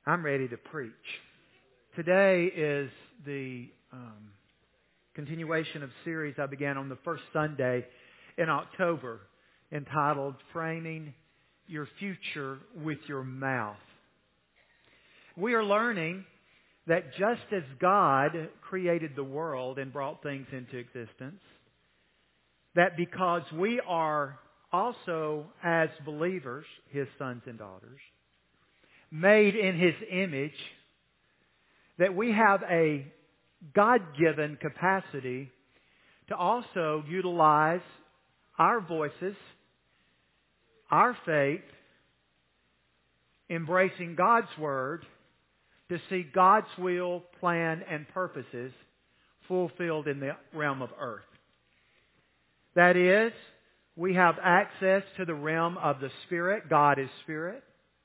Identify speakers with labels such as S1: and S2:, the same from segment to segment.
S1: I'm ready to preach. Today is the continuation of series I began on the first Sunday in October entitled Framing Your Future with Your Mouth. We are learning that just as God created the world and brought things into existence, that because we are also, as believers, His sons and daughters, made in His image, that we have a God-given capacity to also utilize our voices, our faith, embracing God's Word, to see God's will, plan, and purposes fulfilled in the realm of earth. That is, we have access to the realm of the Spirit. God is Spirit.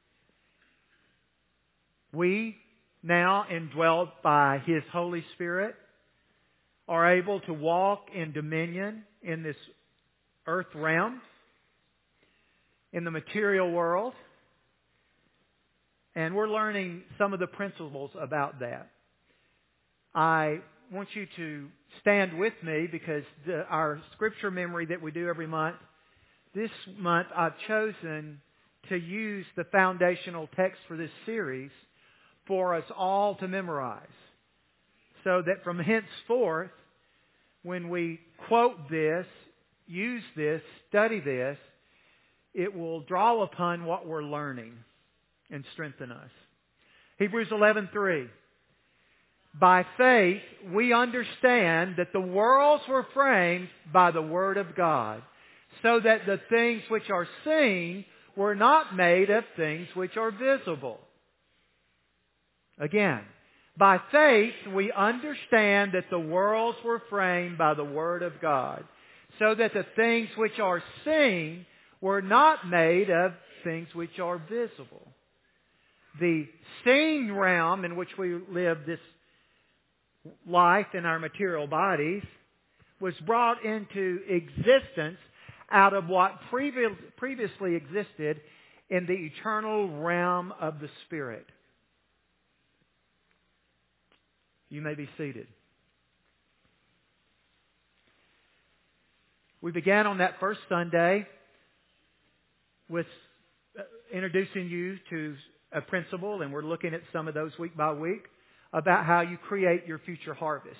S1: We, now indwelt by His Holy Spirit, are able to walk in dominion in this earth realm, in the material world. And we're learning some of the principles about that. I want you to stand with me because our scripture memory that we do every month, this month I've chosen to use the foundational text for this series for us all to memorize. So that from henceforth, when we quote this, use this, study this, it will draw upon what we're learning and strengthen us. Hebrews 11:3. By faith, we understand that the worlds were framed by the Word of God, so that the things which are seen were not made of things which are visible. Again, by faith, we understand that the worlds were framed by the Word of God, so that the things which are seen were not made of things which are visible. The seen realm in which we live this life in our material bodies was brought into existence out of what previously existed in the eternal realm of the Spirit. You may be seated. We began on that first Sunday with introducing you to a principle, and we're looking at some of those week by week, about how you create your future harvest.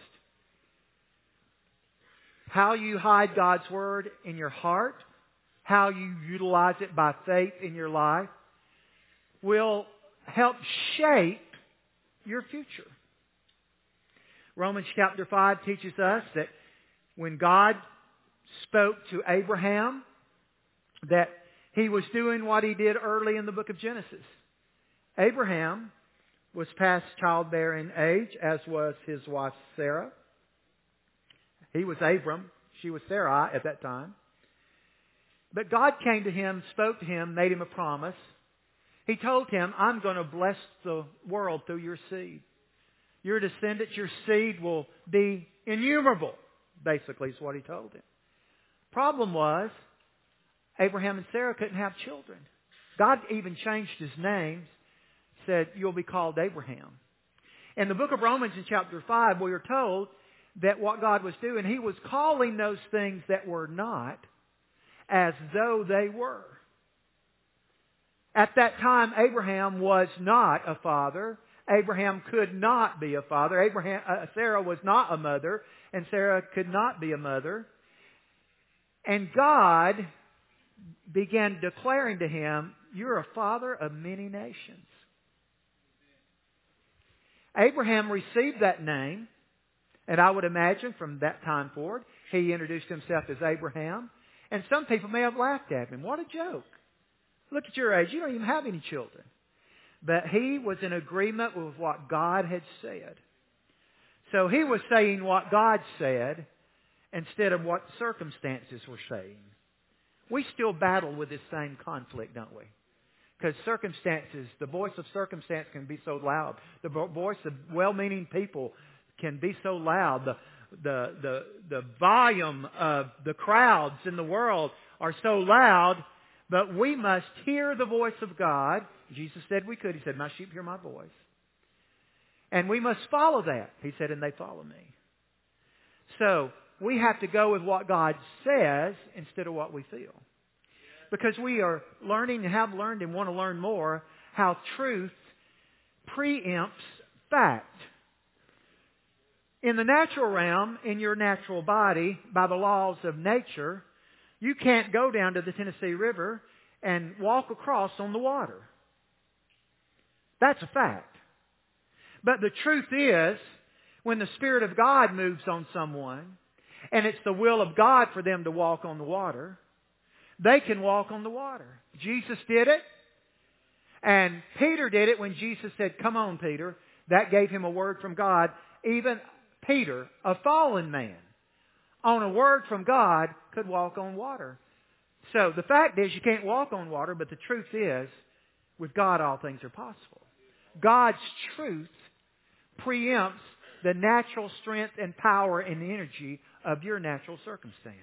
S1: How you hide God's Word in your heart, how you utilize it by faith in your life, will help shape your future. Romans chapter 5 teaches us that when God spoke to Abraham, that He was doing what He did early in the book of Genesis. Abraham was past childbearing age, as was his wife Sarah. He was Abram. She was Sarai at that time. But God came to him, spoke to him, made him a promise. He told him, I'm going to bless the world through your seed. Your descendants, your seed will be innumerable, basically is what He told him. Problem was, Abraham and Sarah couldn't have children. God even changed his name, said, you'll be called Abraham. In the book of Romans in chapter 5, we are told that what God was doing, He was calling those things that were not as though they were. At that time, Abraham was not a father. Abraham could not be a father. Sarah was not a mother, and Sarah could not be a mother. And God began declaring to him, you're a father of many nations. Abraham received that name, and I would imagine from that time forward, he introduced himself as Abraham. And some people may have laughed at him. What a joke. Look at your age. You don't even have any children. But he was in agreement with what God had said. So he was saying what God said instead of what circumstances were saying. We still battle with this same conflict, don't we? Because circumstances, the voice of circumstance can be so loud. The voice of well-meaning people can be so loud. The volume of the crowds in the world are so loud. But we must hear the voice of God, Jesus said we could. He said, my sheep hear my voice. And we must follow that. He said, and they follow me. So, we have to go with what God says instead of what we feel. Because we are learning, have learned, and want to learn more how truth preempts fact. In the natural realm, in your natural body, by the laws of nature, you can't go down to the Tennessee River and walk across on the water. That's a fact. But the truth is, when the Spirit of God moves on someone, and it's the will of God for them to walk on the water, they can walk on the water. Jesus did it, and Peter did it when Jesus said, come on, Peter. That gave him a word from God. Even Peter, a fallen man, on a word from God, could walk on water. So the fact is you can't walk on water, but the truth is, with God all things are possible. God's truth preempts the natural strength and power and energy of your natural circumstance.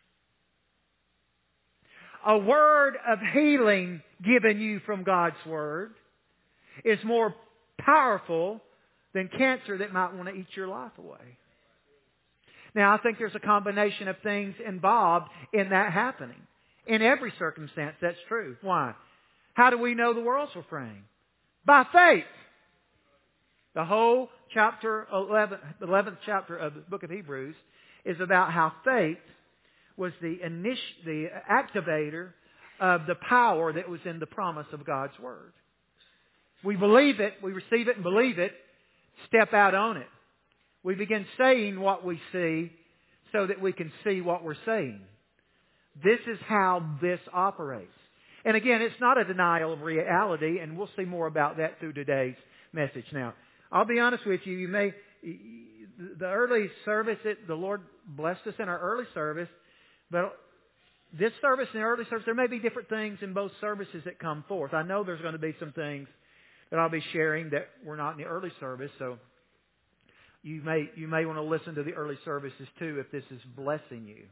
S1: A word of healing given you from God's Word is more powerful than cancer that might want to eat your life away. Now, I think there's a combination of things involved in that happening. In every circumstance, that's true. Why? How do we know the worlds will frame? By faith. The whole chapter 11th chapter of the book of Hebrews is about how faith was the activator of the power that was in the promise of God's Word. We believe it, we receive it and believe it, step out on it. We begin saying what we see so that we can see what we're saying. This is how this operates. And again, it's not a denial of reality, and we'll see more about that through today's message. Now, I'll be honest with you, the early service, the Lord blessed us in our early service, but this service and the early service, there may be different things in both services that come forth. I know there's going to be some things that I'll be sharing that were not in the early service, so you may want to listen to the early services too if this is blessing you.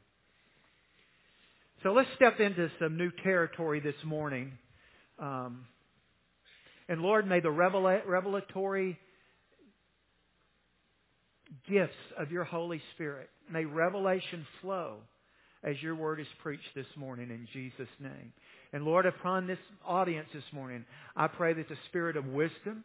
S1: So let's step into some new territory this morning. And Lord, may the revelatory gifts of your Holy Spirit, may revelation flow as your word is preached this morning in Jesus' name. And Lord, upon this audience this morning, I pray that the spirit of wisdom,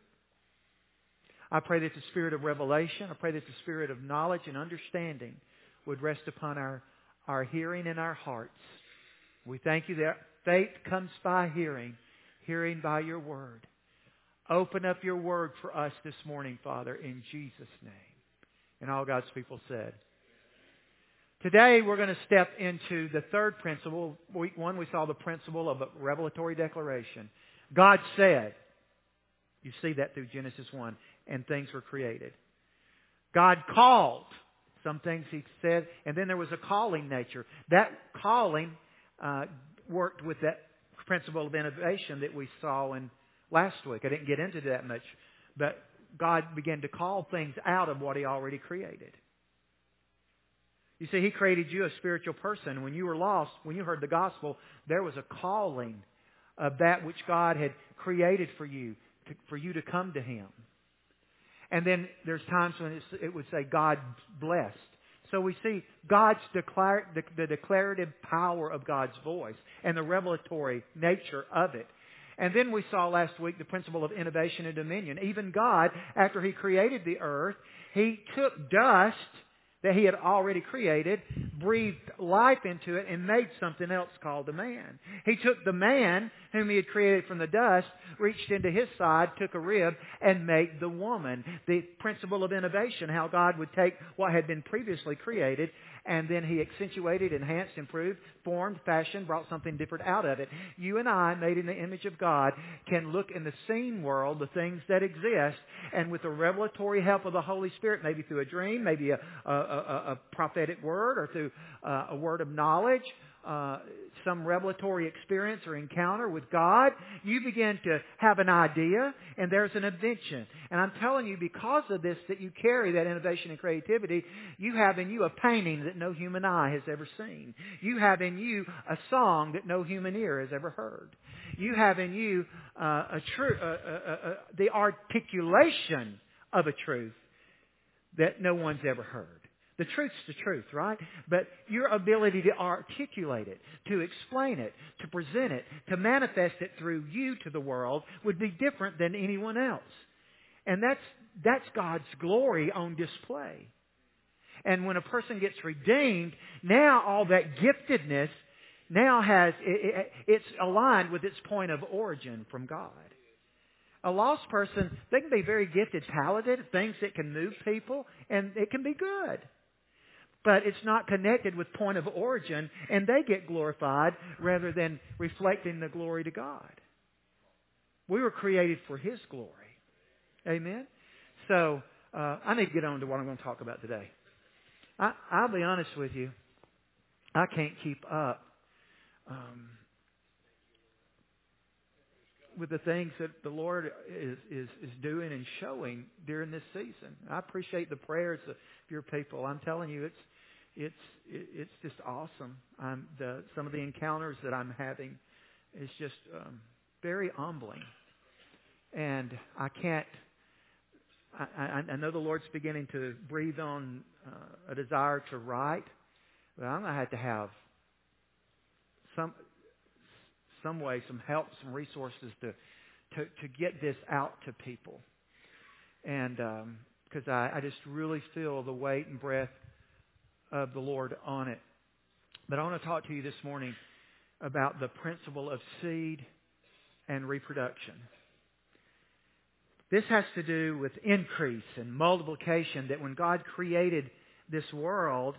S1: I pray that the spirit of revelation, I pray that the spirit of knowledge and understanding would rest upon our hearing and our hearts. We thank you that faith comes by hearing, hearing by your word. Open up your word for us this morning, Father, in Jesus' name. And all God's people said. Today we're going to step into the third principle. Week 1 we saw the principle of a revelatory declaration. God said, you see that through Genesis 1, and things were created. God called, some things He said, and then there was a calling nature. That calling worked with that principle of innovation that we saw in last week. I didn't get into that much, but God began to call things out of what He already created. You see, He created you a spiritual person. When you were lost, when you heard the gospel, there was a calling of that which God had created for you to come to Him. And then there's times when it would say God blessed. So we see God's the declarative power of God's voice and the revelatory nature of it. And then we saw last week the principle of innovation and dominion. Even God, after He created the earth, He took dust that He had already created, breathed life into it, and made something else called a man. He took the man whom He had created from the dust, reached into His side, took a rib, and made the woman. The principle of innovation, how God would take what had been previously created, and then He accentuated, enhanced, improved, formed, fashioned, brought something different out of it. You and I, made in the image of God, can look in the seen world, the things that exist, and with the revelatory help of the Holy Spirit, maybe through a dream, maybe a prophetic word, or through a word of knowledge, some revelatory experience or encounter with God, you begin to have an idea, and there's an invention. And I'm telling you, because of this, that you carry that innovation and creativity, you have in you a painting that no human eye has ever seen. You have in you a song that no human ear has ever heard. You have in you the articulation of a truth that no one's ever heard. The truth's the truth, right? But your ability to articulate it, to explain it, to present it, to manifest it through you to the world would be different than anyone else. And that's God's glory on display. And when a person gets redeemed, now all that giftedness now it's aligned with its point of origin from God. A lost person, they can be very gifted, talented, things that can move people, and it can be good. But it's not connected with point of origin, and they get glorified rather than reflecting the glory to God. We were created for His glory. Amen? So, I need to get on to what I'm going to talk about today. I'll be honest with you. I can't keep up with the things that the Lord is doing and showing during this season. I appreciate the prayers of your people. I'm telling you, it's just awesome. Some of the encounters that I'm having is just very humbling, and I know the Lord's beginning to breathe on a desire to write, but I'm going to have some way, some help, some resources to get this out to people. And because I just really feel the weight and breath of the Lord on it. But I want to talk to you this morning about the principle of seed and reproduction. This has to do with increase and multiplication, that when God created this world,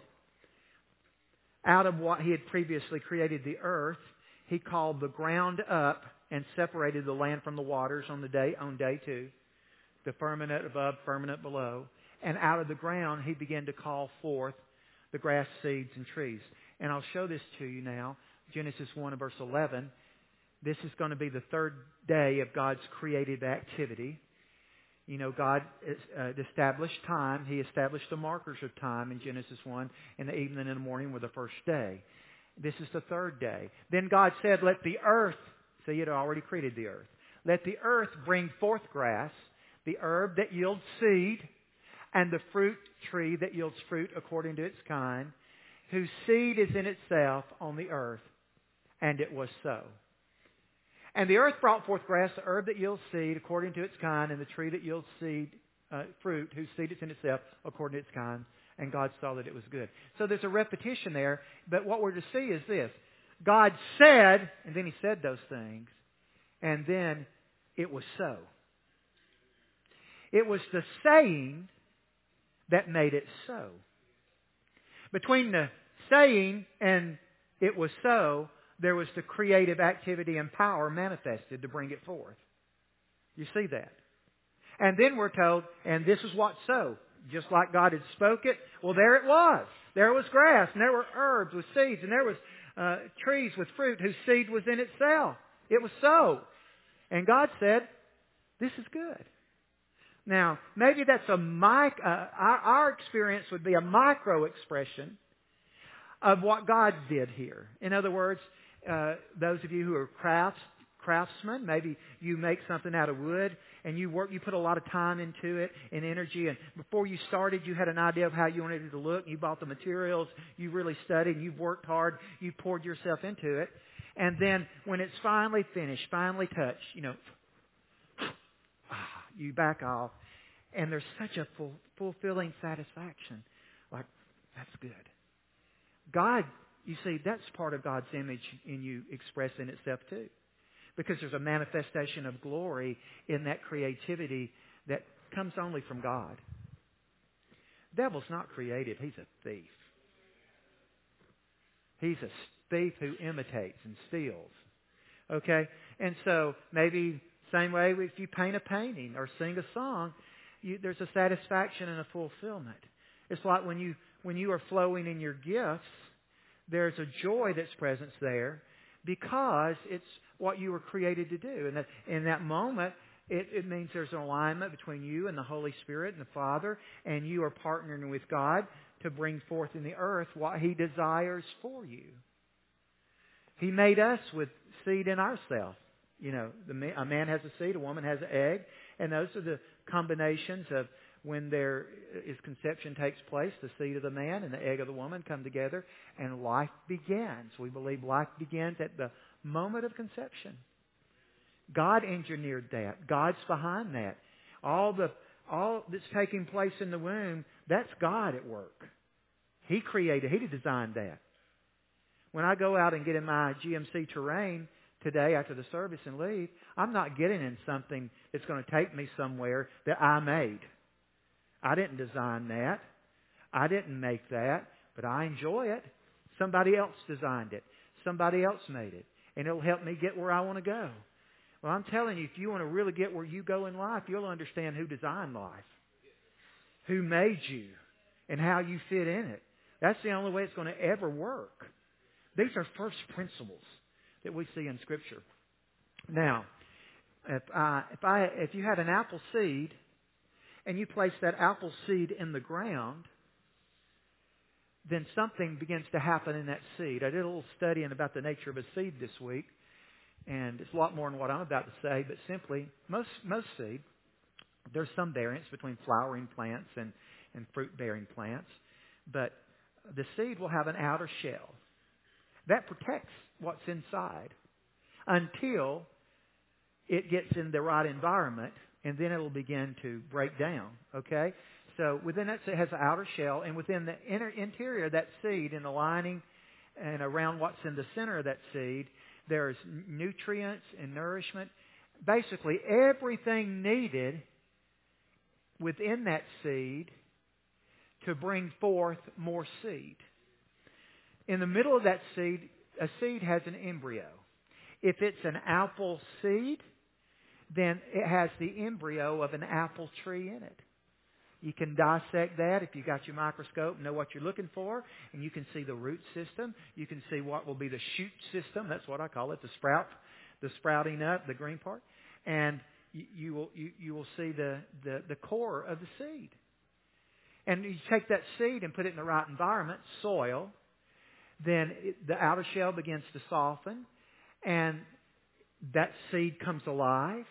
S1: out of what He had previously created the earth, He called the ground up and separated the land from the waters on day 2. The firmament above, firmament below. And out of the ground, He began to call forth the grass, seeds, and trees. And I'll show this to you now. Genesis 1 and verse 11. This is going to be the third day of God's creative activity. You know, God established time. He established the markers of time in Genesis 1, and the evening and the morning were the first day. This is the third day. Then God said, let the earth, see, He had already created the earth. Let the earth bring forth grass, the herb that yields seed, and the fruit tree that yields fruit according to its kind, whose seed is in itself on the earth. And it was so. And the earth brought forth grass, the herb that yields seed according to its kind, and the tree that yields seed, fruit, whose seed is in itself according to its kind. And God saw that it was good. So there's a repetition there, but what we're to see is this. God said, and then He said those things, and then it was so. It was the saying that made it so. Between the saying and it was so, there was the creative activity and power manifested to bring it forth. You see that? And then we're told, and this is what so. Just like God had spoke it, well, there it was. There was grass, and there were herbs with seeds, and there was trees with fruit whose seed was in itself. It was so. And God said, this is good. Now, maybe that's our experience would be a micro expression of what God did here. In other words, those of you who are craftsmen, maybe you make something out of wood and you put a lot of time into it and energy, and before you started you had an idea of how you wanted it to look, you bought the materials, you really studied, you've worked hard, you poured yourself into it, and then when it's finally finished, finally touched, you back off, and there's such a fulfilling satisfaction. Like, that's good. God, you see, that's part of God's image in you expressing itself too. Because there's a manifestation of glory in that creativity that comes only from God. The devil's not creative. He's a thief. He's a thief who imitates and steals. Okay? And so maybe same way if you paint a painting or sing a song, there's a satisfaction and a fulfillment. It's like when you are flowing in your gifts, there's a joy that's present there because it's what you were created to do. And that in that moment, it means there's an alignment between you and the Holy Spirit and the Father, and you are partnering with God to bring forth in the earth what He desires for you. He made us with seed in ourselves. A man has a seed, a woman has an egg, and those are the combinations of when there is conception takes place, the seed of the man and the egg of the woman come together, and life begins. We believe life begins at the moment of conception. God engineered that. God's behind that. All that's taking place in the womb, that's God at work. He designed that. When I go out and get in my GMC Terrain today after the service and leave, I'm not getting in something that's going to take me somewhere that I made. I didn't design that. I didn't make that, but I enjoy it. Somebody else designed it. Somebody else made it. And it'll help me get where I want to go. Well, I'm telling you, if you want to really get where you go in life, you'll understand who designed life, who made you, and how you fit in it. That's the only way it's going to ever work. These are first principles that we see in Scripture. Now, if you had an apple seed and you place that apple seed in the ground, then something begins to happen in that seed. I did a little studying about the nature of a seed this week, and it's a lot more than what I'm about to say, but simply, most seed, there's some variance between flowering plants and fruit-bearing plants, but the seed will have an outer shell. That protects what's inside until it gets in the right environment, and then it'll begin to break down, okay? So within that, it has an outer shell, and within the interior of that seed, in the lining and around what's in the center of that seed, there's nutrients and nourishment. Basically, everything needed within that seed to bring forth more seed. In the middle of that seed, a seed has an embryo. If it's an apple seed, then it has the embryo of an apple tree in it. You can dissect that if you got your microscope and know what you're looking for, and you can see the root system. You can see what will be the shoot system. That's what I call it, the sprouting up, the green part. And you will see the core of the seed. And you take that seed and put it in the right environment, soil, then the outer shell begins to soften, and that seed comes alive,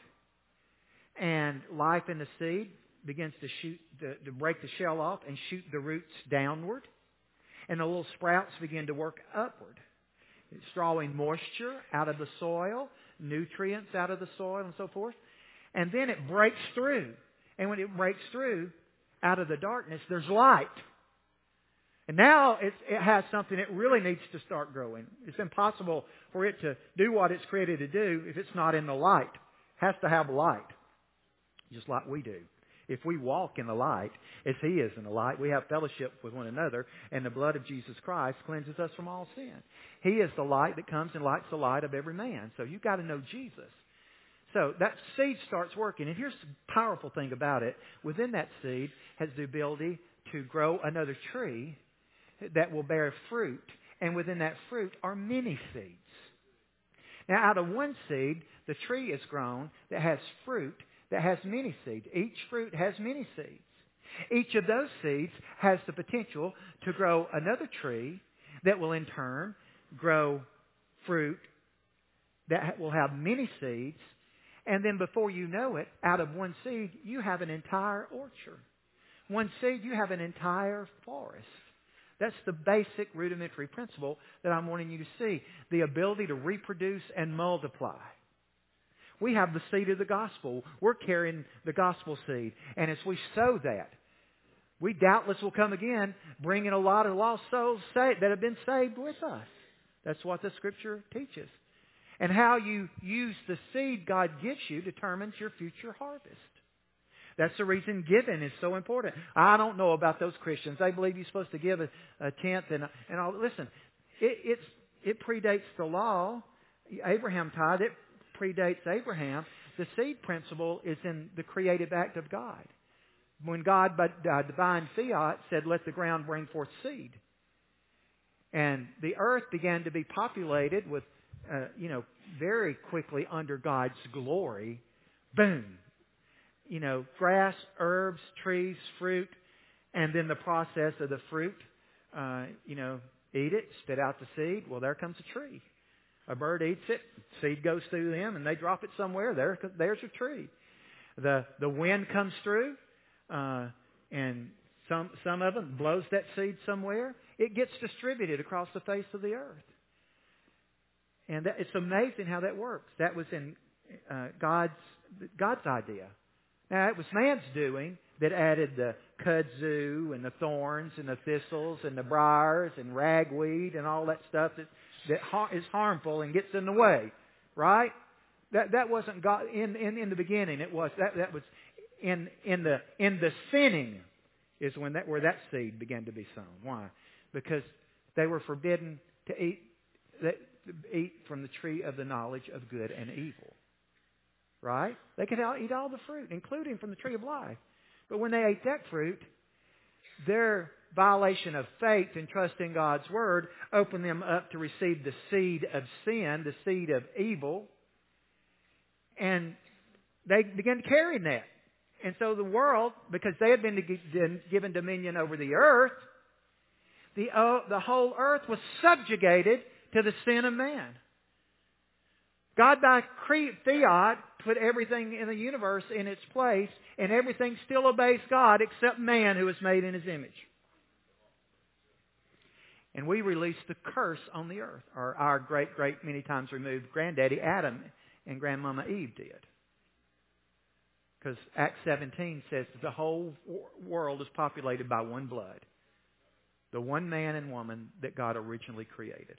S1: and life in the seed begins to break the shell off and shoot the roots downward, and the little sprouts begin to work upward. It's drawing moisture out of the soil, nutrients out of the soil, and so forth. And then it breaks through. And when it breaks through, out of the darkness, there's light. And now it has something that really needs to start growing. It's impossible for it to do what it's created to do if it's not in the light. It has to have light, just like we do. If we walk in the light, as He is in the light, we have fellowship with one another, and the blood of Jesus Christ cleanses us from all sin. He is the light that comes and lights the light of every man. So you've got to know Jesus. So that seed starts working. And here's the powerful thing about it. Within that seed has the ability to grow another tree that will bear fruit. And within that fruit are many seeds. Now, out of one seed, the tree is grown that has fruit that has many seeds. Each fruit has many seeds. Each of those seeds has the potential to grow another tree that will in turn grow fruit that will have many seeds. And then before you know it, out of one seed, you have an entire orchard. One seed, you have an entire forest. That's the basic rudimentary principle that I'm wanting you to see. The ability to reproduce and multiply. We have the seed of the gospel. We're carrying the gospel seed. And as we sow that, we doubtless will come again, bringing a lot of lost souls that have been saved with us. That's what the Scripture teaches. And how you use the seed God gives you determines your future harvest. That's the reason giving is so important. I don't know about those Christians. They believe you're supposed to give a tenth and all. Listen, it predates the law. Abraham tithed. It predates Abraham. The seed principle is in the creative act of God. When God, by divine fiat, said, let the ground bring forth seed. And the earth began to be populated with, very quickly under God's glory. Boom. Grass, herbs, trees, fruit, and then the process of the fruit, eat it, spit out the seed. Well, there comes a tree. A bird eats it, seed goes through them, and they drop it somewhere. There's a tree. The wind comes through, and some of them blows that seed somewhere. It gets distributed across the face of the earth. And it's amazing how that works. That was in God's idea. Now, it was man's doing that added the kudzu and the thorns and the thistles and the briars and ragweed and all that stuff that is harmful and gets in the way, right? That wasn't God in the beginning. It was that was in the sinning is where that seed began to be sown. Why? Because they were forbidden to eat from the tree of the knowledge of good and evil. Right? They could eat all the fruit, including from the tree of life. But when they ate that fruit, their violation of faith and trust in God's Word opened them up to receive the seed of sin, the seed of evil. And they began carrying that. And so the world, because they had been given dominion over the earth, the whole earth was subjugated to the sin of man. God by fiat put everything in the universe in its place, and everything still obeys God except man who is made in His image. And we released the curse on the earth, or our great, many times removed granddaddy Adam and grandmama Eve did. Because Acts 17 says that the whole world is populated by one blood. The one man and woman that God originally created.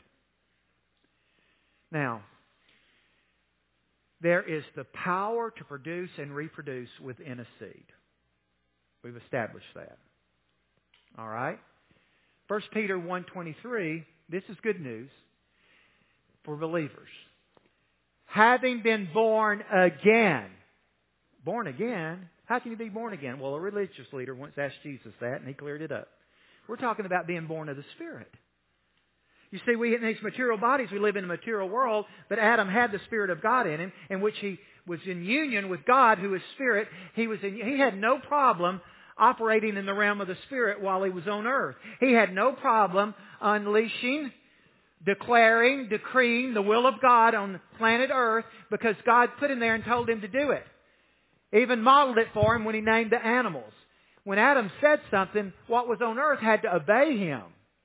S1: Now, there is the power to produce and reproduce within a seed. We've established that. All right? 1 Peter 1:23, this is good news for believers. Having been born again. Born again? How can you be born again? Well, a religious leader once asked Jesus that, and He cleared it up. We're talking about being born of the Spirit. You see, in these material bodies, we live in a material world, but Adam had the Spirit of God in him, in which he was in union with God, who is Spirit. He had no problem operating in the realm of the Spirit while he was on earth. He had no problem unleashing, declaring, decreeing the will of God on planet Earth because God put him there and told him to do it. Even modeled it for him when He named the animals. When Adam said something, what was on earth had to obey him.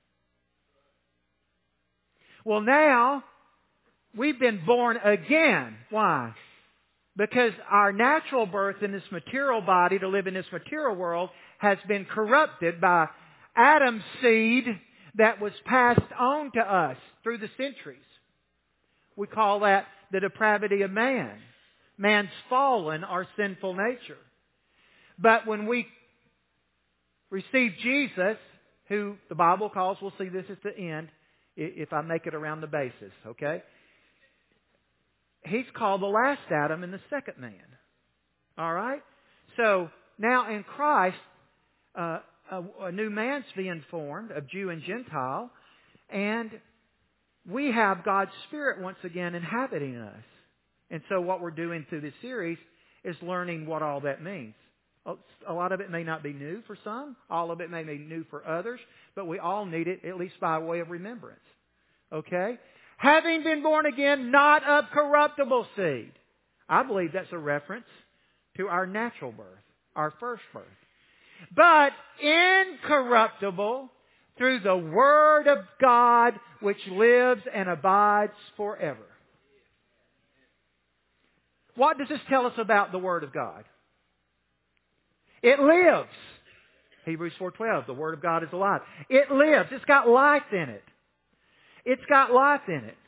S1: Well, now, we've been born again. Why? Because our natural birth in this material body to live in this material world has been corrupted by Adam's seed that was passed on to us through the centuries. We call that the depravity of man. Man's fallen or sinful nature. But when we receive Jesus, who the Bible calls, we'll see this at the end, if I make it around the basis, okay? He's called the last Adam and the second man. All right? So, now in Christ, a new man's being formed of Jew and Gentile, and we have God's Spirit once again inhabiting us. And so what we're doing through this series is learning what all that means. A lot of it may not be new for some. All of it may be new for others. But we all need it, at least by way of remembrance. Okay? Having been born again, not of corruptible seed. I believe that's a reference to our natural birth, our first birth. But incorruptible through the Word of God which lives and abides forever. What does this tell us about the Word of God? It lives. Hebrews 4:12, the Word of God is alive. It lives. It's got life in it. It's got life in it.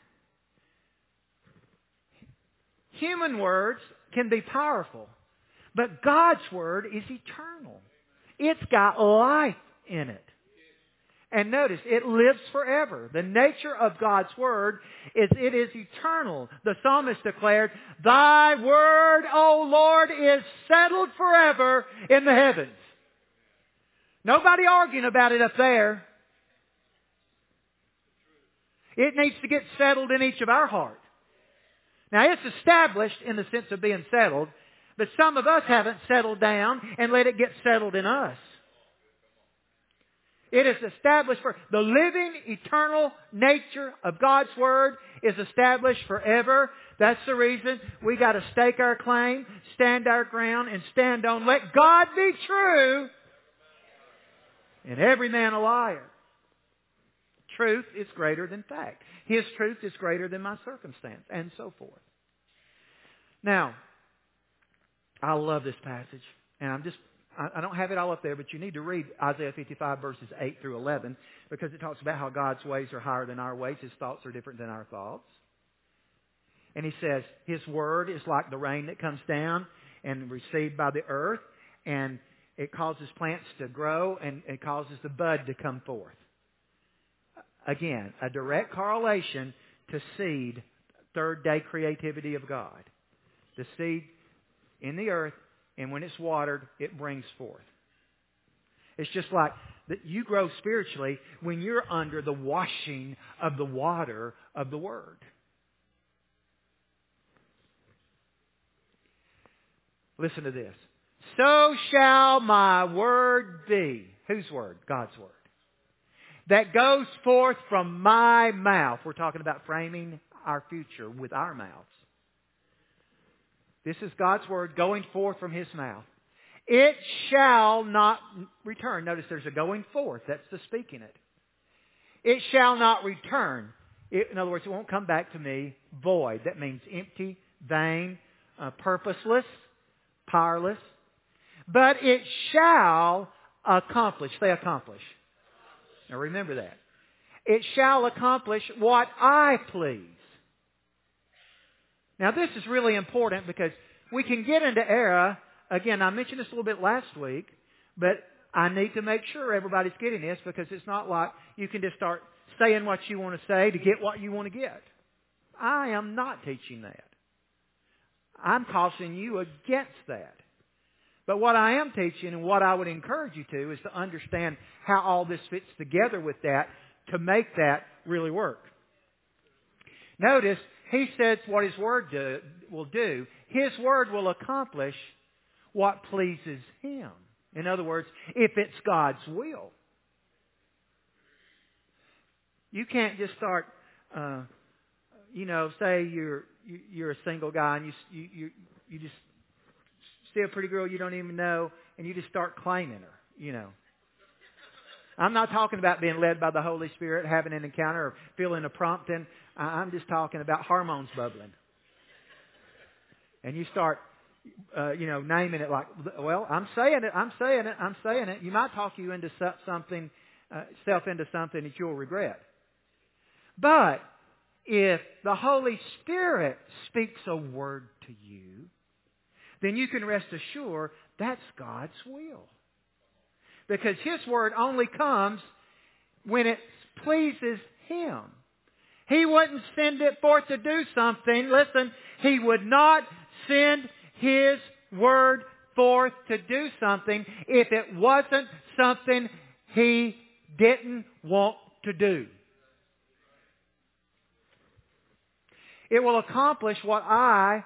S1: Human words can be powerful, but God's Word is eternal. It's got life in it. And notice, it lives forever. The nature of God's Word is it is eternal. The psalmist declared, Thy Word, O Lord, is settled forever in the heavens. Nobody arguing about it up there. It needs to get settled in each of our hearts. Now, it's established in the sense of being settled, but some of us haven't settled down and let it get settled in us. It is established for the living, eternal nature of God's Word is established forever. That's the reason we got to stake our claim, stand our ground, and stand on. Let God be true and every man a liar. Truth is greater than fact. His truth is greater than my circumstance, and so forth. Now, I love this passage, and I don't have it all up there, but you need to read Isaiah 55 verses 8 through 11 because it talks about how God's ways are higher than our ways. His thoughts are different than our thoughts. And He says His Word is like the rain that comes down and received by the earth, and it causes plants to grow, and it causes the bud to come forth. Again, a direct correlation to seed, third day creativity of God. The seed in the earth, and when it's watered, it brings forth. It's just like that you grow spiritually when you're under the washing of the water of the Word. Listen to this. So shall my word be. Whose word? God's word. That goes forth from my mouth. We're talking about framing our future with our mouths. This is God's word going forth from His mouth. It shall not return. Notice there's a going forth. That's the speaking it. It shall not return. In other words, it won't come back to me void. That means empty, vain, purposeless, powerless. But it shall accomplish. Say accomplish. Now remember that. It shall accomplish what I please. Now this is really important because we can get into error. Again, I mentioned this a little bit last week, but I need to make sure everybody's getting this because it's not like you can just start saying what you want to say to get what you want to get. I am not teaching that. I'm cautioning you against that. But what I am teaching and what I would encourage you to is to understand how all this fits together with that to make that really work. Notice, He says what His Word will do. His Word will accomplish what pleases Him. In other words, if it's God's will. You can't just start, say you're a single guy and you just see a pretty girl you don't even know, and you just start claiming her, I'm not talking about being led by the Holy Spirit, having an encounter, or feeling a prompting. I'm just talking about hormones bubbling. And you start, naming it like, well, I'm saying it. You might talk you into something, self into something that you'll regret. But if the Holy Spirit speaks a word to you, then you can rest assured that's God's will. Because His word only comes when it pleases Him. He wouldn't send it forth to do something. Listen, He would not send His word forth to do something if it wasn't something He didn't want to do. It will accomplish what I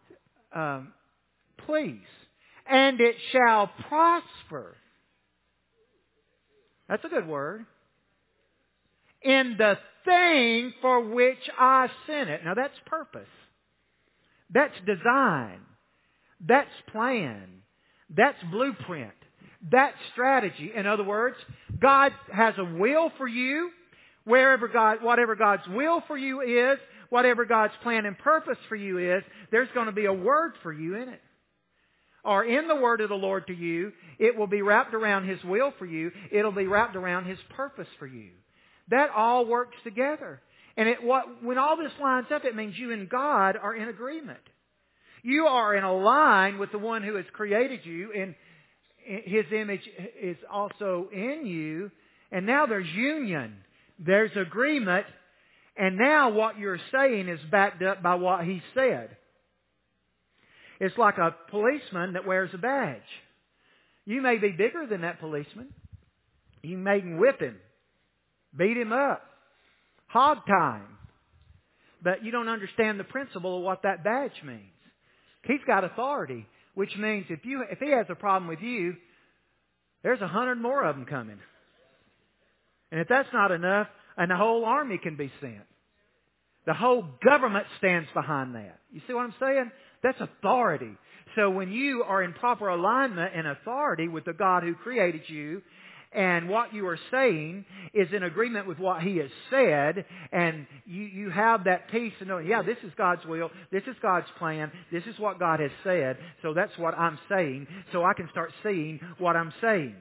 S1: please, and it shall prosper. That's a good word. In the thing for which I sent it. Now that's purpose. That's design. That's plan. That's blueprint. That's strategy. In other words, God has a will for you. Whatever God's will for you is, whatever God's plan and purpose for you is, there's going to be a word for you in it. Or in the word of the Lord to you, it will be wrapped around His will for you. It'll be wrapped around His purpose for you. That all works together. And when all this lines up, it means you and God are in agreement. You are in a line with the one who has created you, and His image is also in you. And now there's union. There's agreement. And now what you're saying is backed up by what He said. It's like a policeman that wears a badge. You may be bigger than that policeman. You may whip him, beat him up, hog tie him. But you don't understand the principle of what that badge means. He's got authority, which means if he has a problem with you, there's 100 more of them coming. And if that's not enough, and the whole army can be sent. The whole government stands behind that. You see what I'm saying? That's authority. So when you are in proper alignment and authority with the God who created you, and what you are saying is in agreement with what He has said, and you have that peace to know, yeah, this is God's will, this is God's plan, this is what God has said, so that's what I'm saying, so I can start seeing what I'm saying.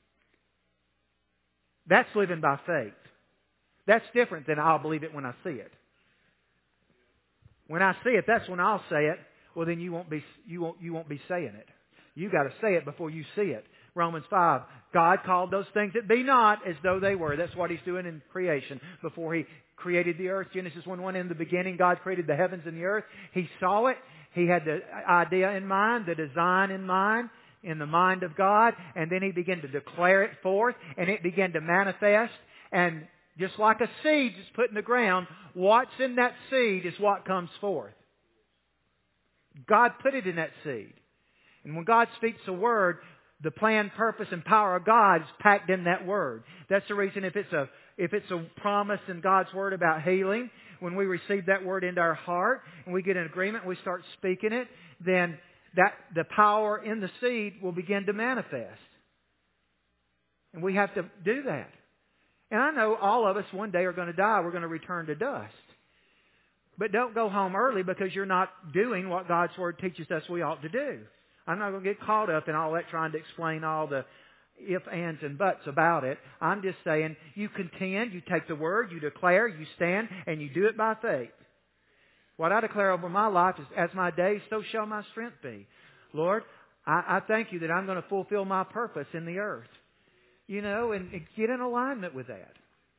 S1: That's living by faith. That's different than I'll believe it when I see it. When I see it, that's when I'll say it. Well, then you won't be saying it. You got to say it before you see it. Romans 5, God called those things that be not as though they were. That's what He's doing in creation. Before He created the earth, Genesis 1:1, in the beginning God created the heavens and the earth. He saw it. He had the idea in mind, the design in mind, in the mind of God. And then He began to declare it forth, and it began to manifest. And just like a seed is put in the ground, what's in that seed is what comes forth. God put it in that seed. And when God speaks a word, the plan, purpose, and power of God is packed in that word. That's the reason if it's a promise in God's word about healing, when we receive that word into our heart and we get in agreement, we start speaking it, then the power in the seed will begin to manifest. And we have to do that. And I know all of us one day are going to die. We're going to return to dust. But don't go home early because you're not doing what God's word teaches us we ought to do. I'm not going to get caught up in all that trying to explain all the ifs, ands, and buts about it. I'm just saying you contend, you take the word, you declare, you stand, and you do it by faith. What I declare over my life is, as my days, so shall my strength be. Lord, I thank you that I'm going to fulfill my purpose in the earth. You know, and get in alignment with that.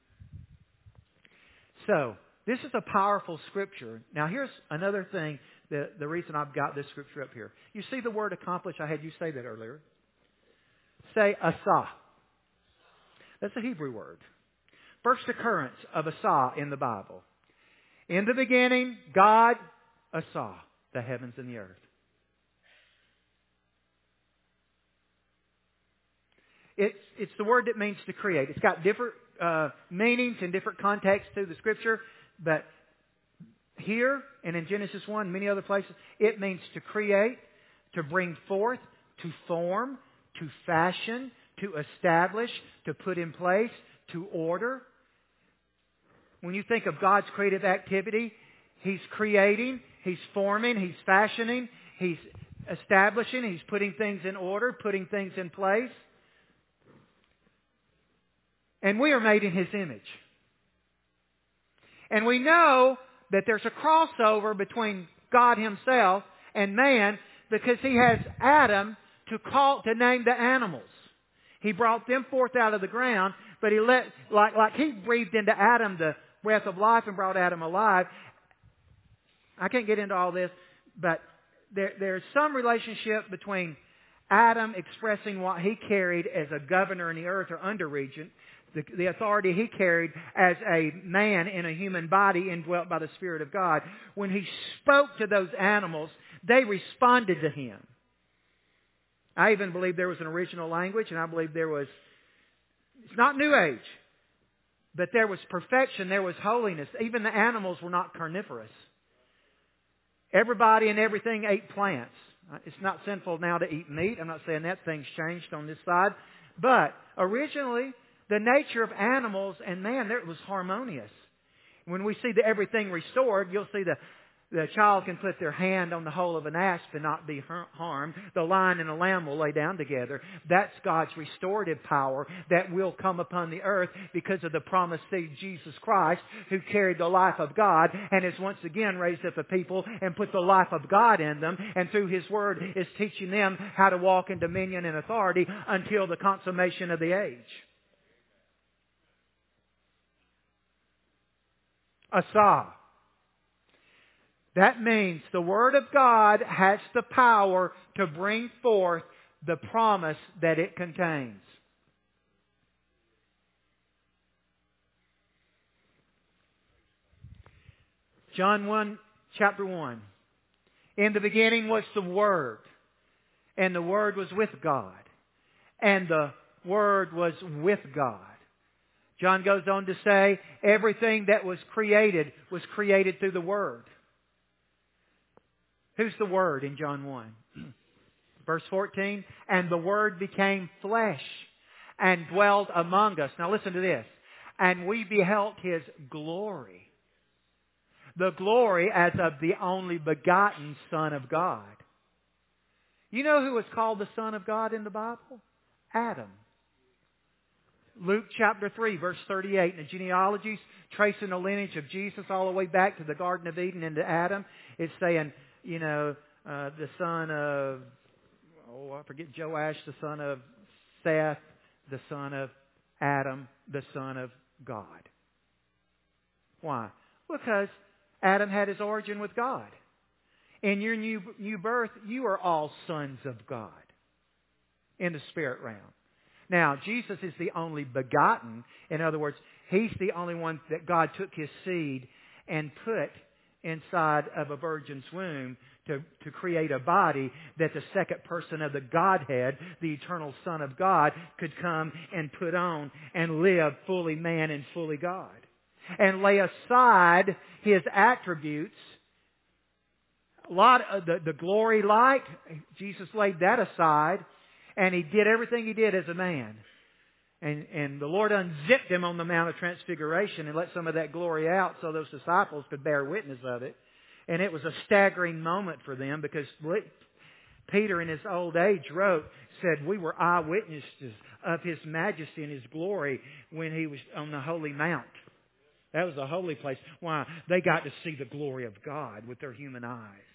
S1: So, this is a powerful scripture. Now, here's another thing. The reason I've got this scripture up here. You see the word accomplish? I had you say that earlier. Say asah. That's a Hebrew word. First occurrence of asah in the Bible. In the beginning, God asah the heavens and the earth. It's the word that means to create. It's got different meanings and different contexts to the scripture, but here and in Genesis 1, many other places, it means to create, to bring forth, to form, to fashion, to establish, to put in place, to order. When you think of God's creative activity, He's creating, He's forming, He's fashioning, He's establishing, He's putting things in order, putting things in place. And we are made in His image. And we know that there's a crossover between God Himself and man because He has Adam to name the animals. He brought them forth out of the ground, but He like He breathed into Adam the breath of life and brought Adam alive. I can't get into all this, but there's some relationship between Adam expressing what he carried as a governor in the earth or under regent, the authority he carried as a man in a human body indwelt by the Spirit of God. When he spoke to those animals, they responded to him. I even believe there was an original language, and I believe it's not New Age, but there was perfection, there was holiness. Even the animals were not carnivorous. Everybody and everything ate plants. It's not sinful now to eat meat. I'm not saying that thing's changed on this side. But originally, the nature of animals and man, it was harmonious. When we see everything restored, you'll see the child can put their hand on the hole of an asp and not be harmed. The lion and the lamb will lay down together. That's God's restorative power that will come upon the earth because of the promised seed, Jesus Christ, who carried the life of God and has once again raised up a people and put the life of God in them. And through His Word is teaching them how to walk in dominion and authority until the consummation of the age. Asah. That means the Word of God has the power to bring forth the promise that it contains. John 1, chapter 1. In the beginning was the Word, and the Word was with God, and the Word was with God. John goes on to say, everything that was created through the Word. Who's the Word in John 1? Verse 14, and the Word became flesh and dwelled among us. Now listen to this. And we beheld His glory. The glory as of the only begotten Son of God. You know who was called the Son of God in the Bible? Adam. Luke chapter 3 verse 38 in the genealogies tracing the lineage of Jesus all the way back to the Garden of Eden into Adam. It's saying, the son of, I forget, Joash, the son of Seth, the son of Adam, the son of God. Why? Because Adam had his origin with God. In your new birth, you are all sons of God in the spirit realm. Now, Jesus is the only begotten. In other words, He's the only one that God took His seed and put inside of a virgin's womb to create a body that the second person of the Godhead, the eternal Son of God, could come and put on and live fully man and fully God. And lay aside His attributes. A lot of the glory light, Jesus laid that aside. And He did everything He did as a man. And the Lord unzipped Him on the Mount of Transfiguration and let some of that glory out so those disciples could bear witness of it. And it was a staggering moment for them because Peter in his old age said, we were eyewitnesses of His majesty and His glory when He was on the holy mount. That was a holy place. Why? They got to see the glory of God with their human eyes.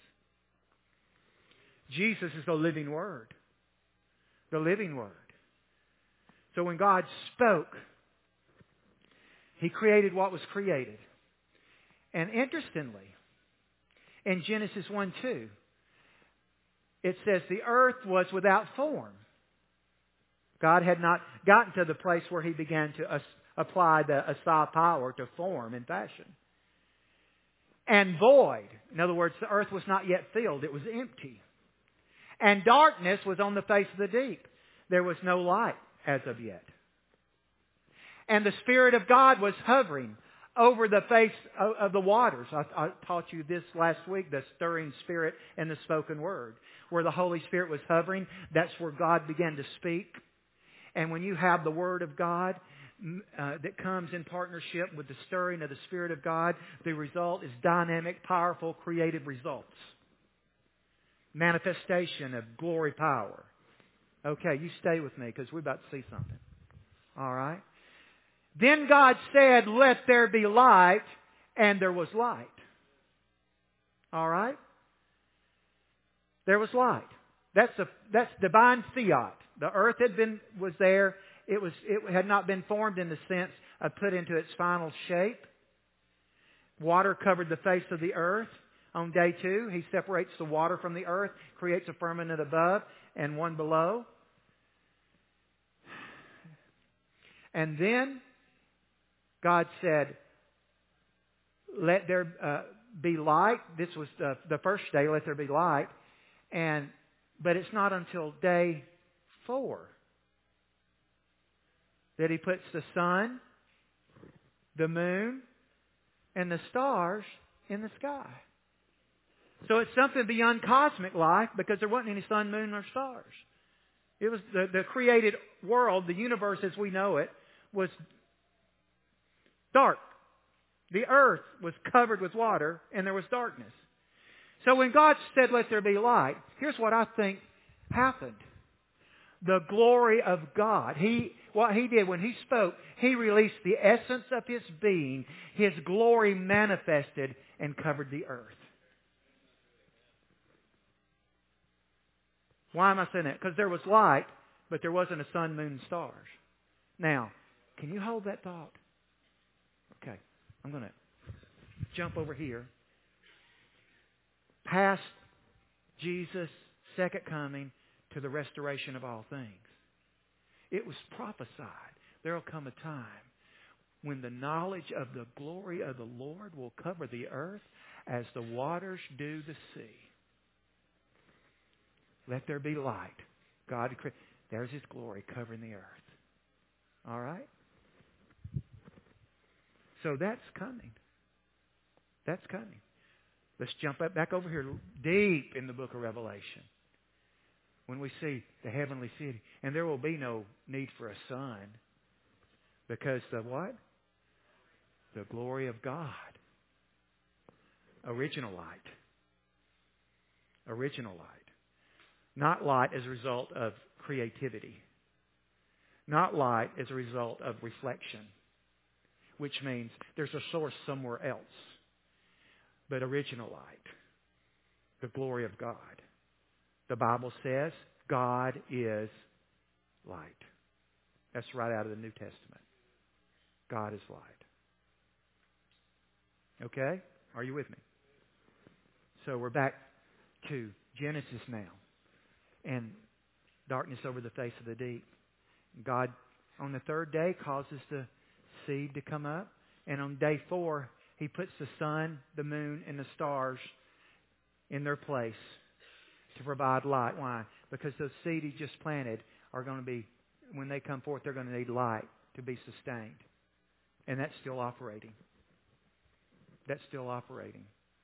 S1: Jesus is the living Word. The living Word. So when God spoke, He created what was created. And interestingly, in Genesis 1:2, it says the earth was without form. God had not gotten to the place where He began to apply the Asa power to form and fashion. And void. In other words, the earth was not yet filled. It was empty. And darkness was on the face of the deep. There was no light as of yet. And the Spirit of God was hovering over the face of the waters. I taught you this last week, the stirring Spirit and the spoken Word. Where the Holy Spirit was hovering, that's where God began to speak. And when you have the Word of God that comes in partnership with the stirring of the Spirit of God, the result is dynamic, powerful, creative results. Manifestation of glory power. Okay, you stay with me because we're about to see something. All right? Then God said, let there be light, and there was light. All right? There was light. That's divine fiat. The earth was there. It had not been formed in the sense of put into its final shape. Water covered the face of the earth. On day 2, He separates the water from the earth, creates a firmament above and one below. And then God said, let there be light. This was the first day, let there be light. But it's not until day 4 that He puts the sun, the moon, and the stars in the sky. So it's something beyond cosmic life because there wasn't any sun, moon, or stars. It was the created world, the universe as we know it, was dark. The earth was covered with water and there was darkness. So when God said, let there be light, here's what I think happened. The glory of God. What He did when He spoke, He released the essence of His being. His glory manifested and covered the earth. Why am I saying that? Because there was light, but there wasn't a sun, moon, and stars. Now, can you hold that thought? Okay, I'm going to jump over here. Past Jesus' second coming to the restoration of all things. It was prophesied. There will come a time when the knowledge of the glory of the Lord will cover the earth as the waters do the sea. Let there be light. God, there's His glory covering the earth. All right? So that's coming. That's coming. Let's jump back over here deep in the book of Revelation. When we see the heavenly city. And there will be no need for a sun. Because the what? The glory of God. Original light. Original light. Not light as a result of creativity. Not light as a result of reflection. Which means there's a source somewhere else. But original light. The glory of God. The Bible says God is light. That's right out of the New Testament. God is light. Okay? Are you with me? So we're back to Genesis now. And darkness over the face of the deep. God, on the third day, causes the seed to come up. And on day 4, He puts the sun, the moon, and the stars in their place to provide light. Why? Because those seed He just planted are going to be, when they come forth, they're going to need light to be sustained. And that's still operating. That's still operating.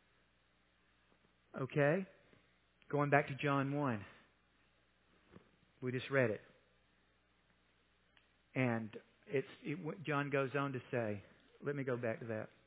S1: Okay? Going back to John 1. We just read it. And John goes on to say, let me go back to that.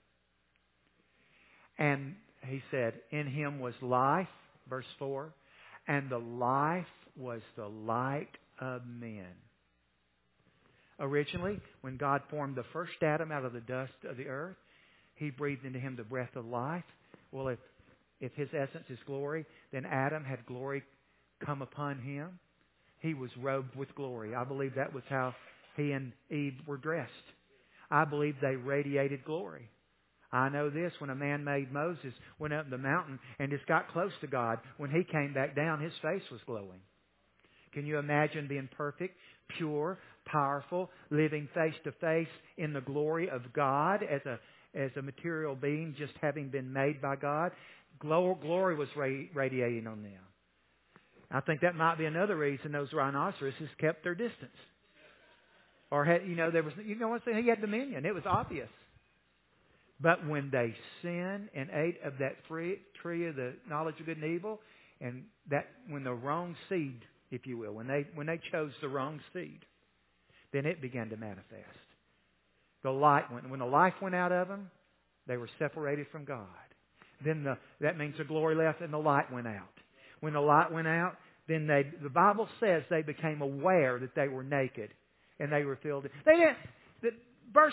S1: And he said, in Him was life, verse 4, and the life was the light of men. Originally, when God formed the first Adam out of the dust of the earth, He breathed into him the breath of life. Well, if his essence is glory, then Adam had glory come upon him. He was robed with glory. I believe that was how he and Eve were dressed. I believe they radiated glory. I know this, when a man made Moses went up the mountain and just got close to God, when he came back down, his face was glowing. Can you imagine being perfect, pure, powerful, living face to face in the glory of God as a material being, just having been made by God? Glory was radiating on them. I think that might be another reason those rhinoceroses kept their distance. Or there was, he had dominion. It was obvious. But when they sinned and ate of that tree of the knowledge of good and evil, and that when the wrong seed, if you will, when they chose the wrong seed, then it began to manifest. When the life went out of them, they were separated from God. Then that means the glory left and the light went out. When the light went out, then the Bible says they became aware that they were naked and they were filled. They didn't. The verse.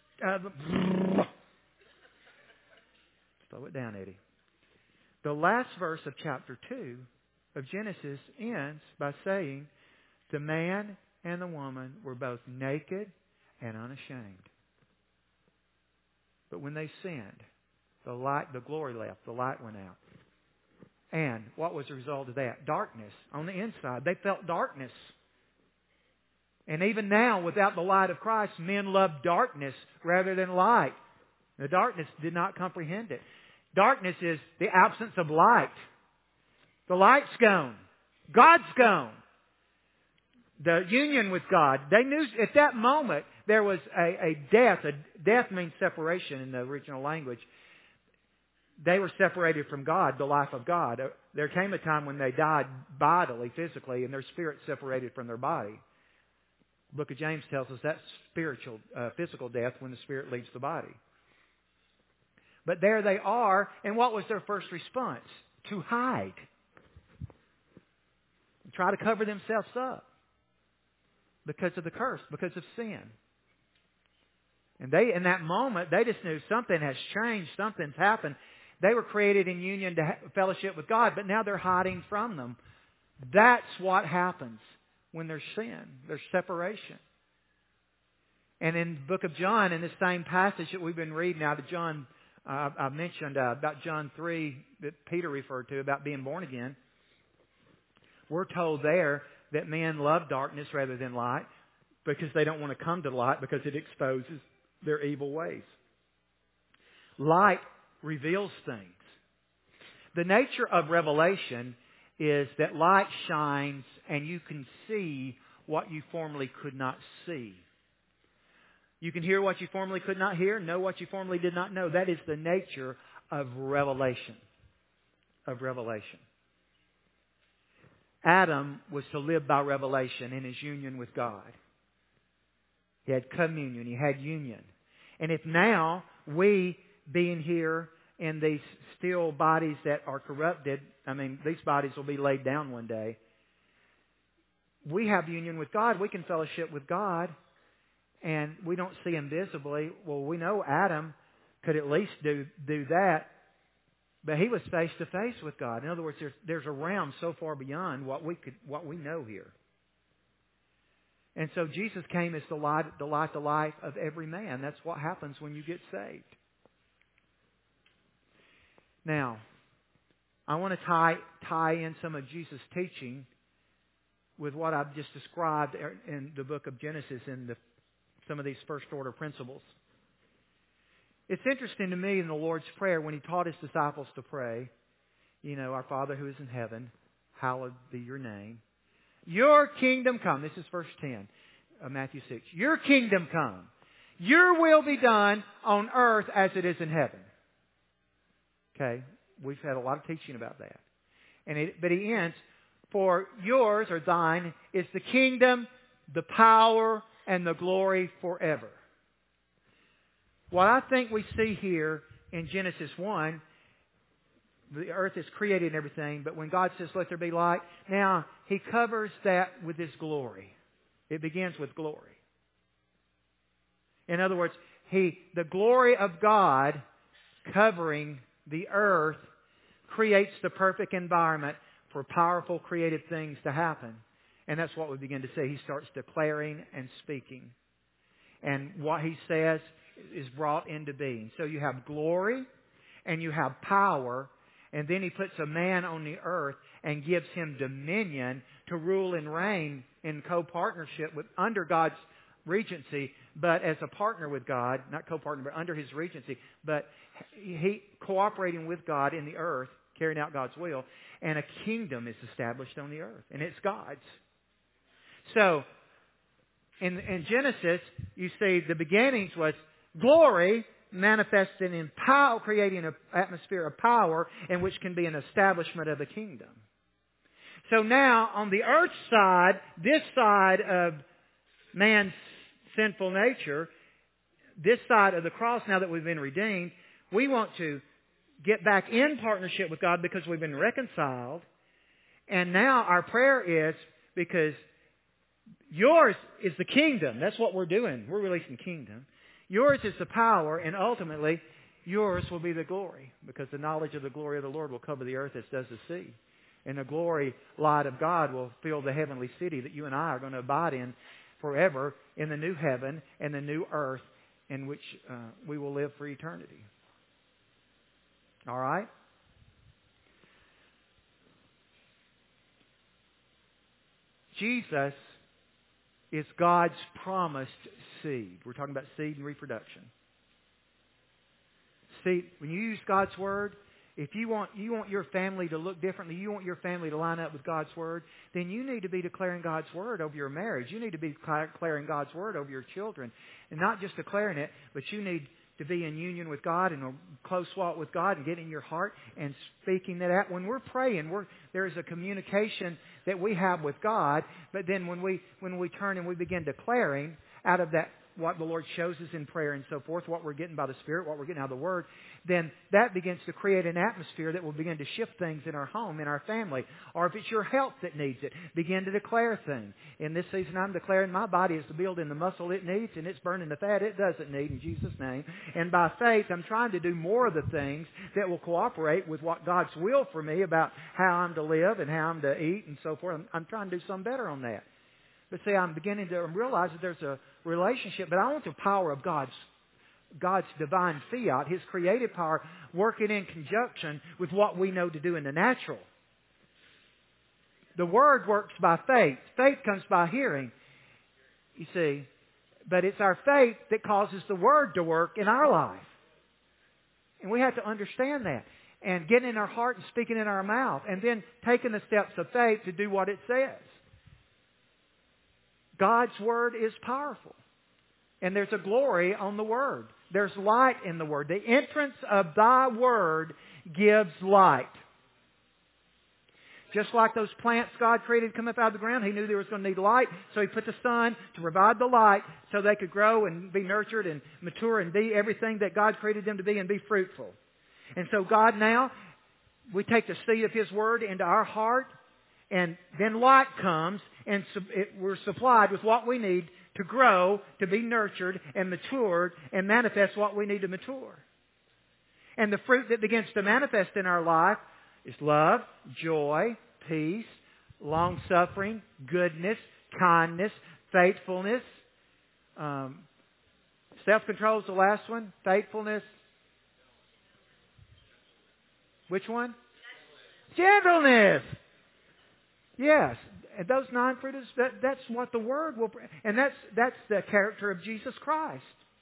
S1: Slow it down, Eddie. The last verse of chapter 2 of Genesis ends by saying, the man and the woman were both naked and unashamed. But when they sinned, the glory left, the light went out. And what was the result of that? Darkness on the inside. They felt darkness. And even now, without the light of Christ, men love darkness rather than light. The darkness did not comprehend it. Darkness is the absence of light. The light's gone. God's gone. The union with God. They knew at that moment there was a death. Death means separation in the original language. They were separated from God, the life of God. There came a time when they died bodily, physically, and their spirit separated from their body. The book of James tells us that's spiritual, physical death when the spirit leaves the body. But there they are, and what was their first response? To hide. And try to cover themselves up. Because of the curse, because of sin. And in that moment, they just knew something has changed, something's happened. They were created in union to fellowship with God, but now they're hiding from them. That's what happens when there's sin. There's separation. And in the book of John, in this same passage that we've been reading out of John, I mentioned about John 3 that Peter referred to about being born again. We're told there that men love darkness rather than light because they don't want to come to light because it exposes their evil ways. Light reveals things. The nature of revelation is that light shines and you can see what you formerly could not see. You can hear what you formerly could not hear, know what you formerly did not know. That is the nature of revelation. Of revelation. Adam was to live by revelation in his union with God. He had communion. He had union. And if now we, being here in these still bodies that are corrupted, these bodies will be laid down one day. We have union with God. We can fellowship with God. And we don't see Him visibly. Well, we know Adam could at least do that. But he was face to face with God. In other words, there's a realm so far beyond what we know here. And so Jesus came as the light of the life of every man. That's what happens when you get saved. Now, I want to tie in some of Jesus' teaching with what I've just described in the book of Genesis in some of these first order principles. It's interesting to me in the Lord's Prayer when He taught His disciples to pray, our Father who is in heaven, hallowed be your name. Your kingdom come. This is verse 10 of Matthew 6. Your kingdom come. Your will be done on earth as it is in heaven. Okay, we've had a lot of teaching about that. But He ends, for yours or thine is the kingdom, the power, and the glory forever. What I think we see here in Genesis 1, the earth is created and everything, but when God says, let there be light, now He covers that with His glory. It begins with glory. In other words, the glory of God covering the earth creates the perfect environment for powerful creative things to happen. And that's what we begin to see. He starts declaring and speaking. And what He says is brought into being. So you have glory and you have power, and then He puts a man on the earth and gives him dominion to rule and reign in co-partnership under God's regency, but as a partner with God, not co-partner, but under His regency, but he cooperating with God in the earth, carrying out God's will, and a kingdom is established on the earth, and it's God's. So, in Genesis, you see the beginnings was glory manifested in power, creating an atmosphere of power in which can be an establishment of the kingdom. So now, on the earth side, this side of man's sinful nature, this side of the cross, now that we've been redeemed, we want to get back in partnership with God because we've been reconciled. And now our prayer is, because yours is the kingdom. That's what we're doing. We're releasing kingdom. Yours is the power, and ultimately, yours will be the glory, because the knowledge of the glory of the Lord will cover the earth as does the sea. And the glory light of God will fill the heavenly city that you and I are going to abide in forever in the new heaven and the new earth in which we will live for eternity. All right? Jesus is God's promised seed. We're talking about seed and reproduction. See, when you use God's Word, if you want your family to look differently, you want your family to line up with God's Word, then you need to be declaring God's Word over your marriage. You need to be declaring God's Word over your children. And not just declaring it, but you need to be in union with God and a close walk with God and getting in your heart and speaking that out. When we're praying, there is a communication that we have with God, but then when we turn and we begin declaring out of that what the Lord shows us in prayer and so forth, what we're getting by the Spirit, what we're getting out of the Word, then that begins to create an atmosphere that will begin to shift things in our home, in our family. Or if it's your health that needs it, begin to declare things. In this season, I'm declaring my body is to build in the muscle it needs, and it's burning the fat it doesn't need, in Jesus' name. And by faith, I'm trying to do more of the things that will cooperate with what God's will for me about how I'm to live and how I'm to eat and so forth. I'm trying to do some better on that. But see, I'm beginning to realize that there's a relationship, but I want the power of God's divine fiat, His creative power, working in conjunction with what we know to do in the natural. The Word works by faith. Faith comes by hearing, you see. But it's our faith that causes the Word to work in our life. And we have to understand that. And getting in our heart and speaking in our mouth. And then taking the steps of faith to do what it says. God's Word is powerful. And there's a glory on the Word. There's light in the Word. The entrance of Thy Word gives light. Just like those plants God created come up out of the ground, He knew they was going to need light, so He put the sun to provide the light so they could grow and be nurtured and mature and be everything that God created them to be and be fruitful. And so God now, we take the seed of His Word into our heart, and then light comes, and we're supplied with what we need to grow, to be nurtured and matured and manifest what we need to mature. And the fruit that begins to manifest in our life is love, joy, peace, long-suffering, goodness, kindness, faithfulness. Self-control is the last one. Faithfulness. Which one? Gentleness. Yes. And those 9 fruits, that's what the Word will bring. And that's the character of Jesus Christ.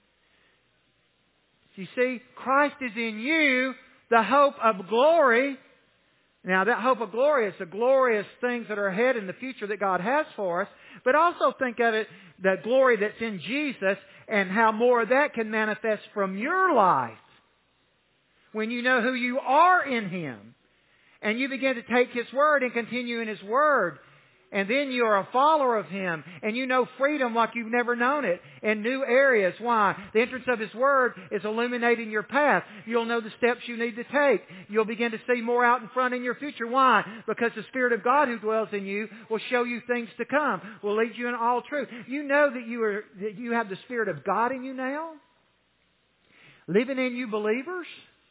S1: You see, Christ is in you, the hope of glory. Now, that hope of glory is the glorious things that are ahead in the future that God has for us. But also think of it, the glory that's in Jesus and how more of that can manifest from your life. When you know who you are in Him. And you begin to take His Word and continue in His Word. And then you are a follower of Him. And you know freedom like you've never known it in new areas. Why? The entrance of His Word is illuminating your path. You'll know the steps you need to take. You'll begin to see more out in front in your future. Why? Because the Spirit of God who dwells in you will show you things to come. Will lead you in all truth. You know that you have the Spirit of God in you now? Living in you believers?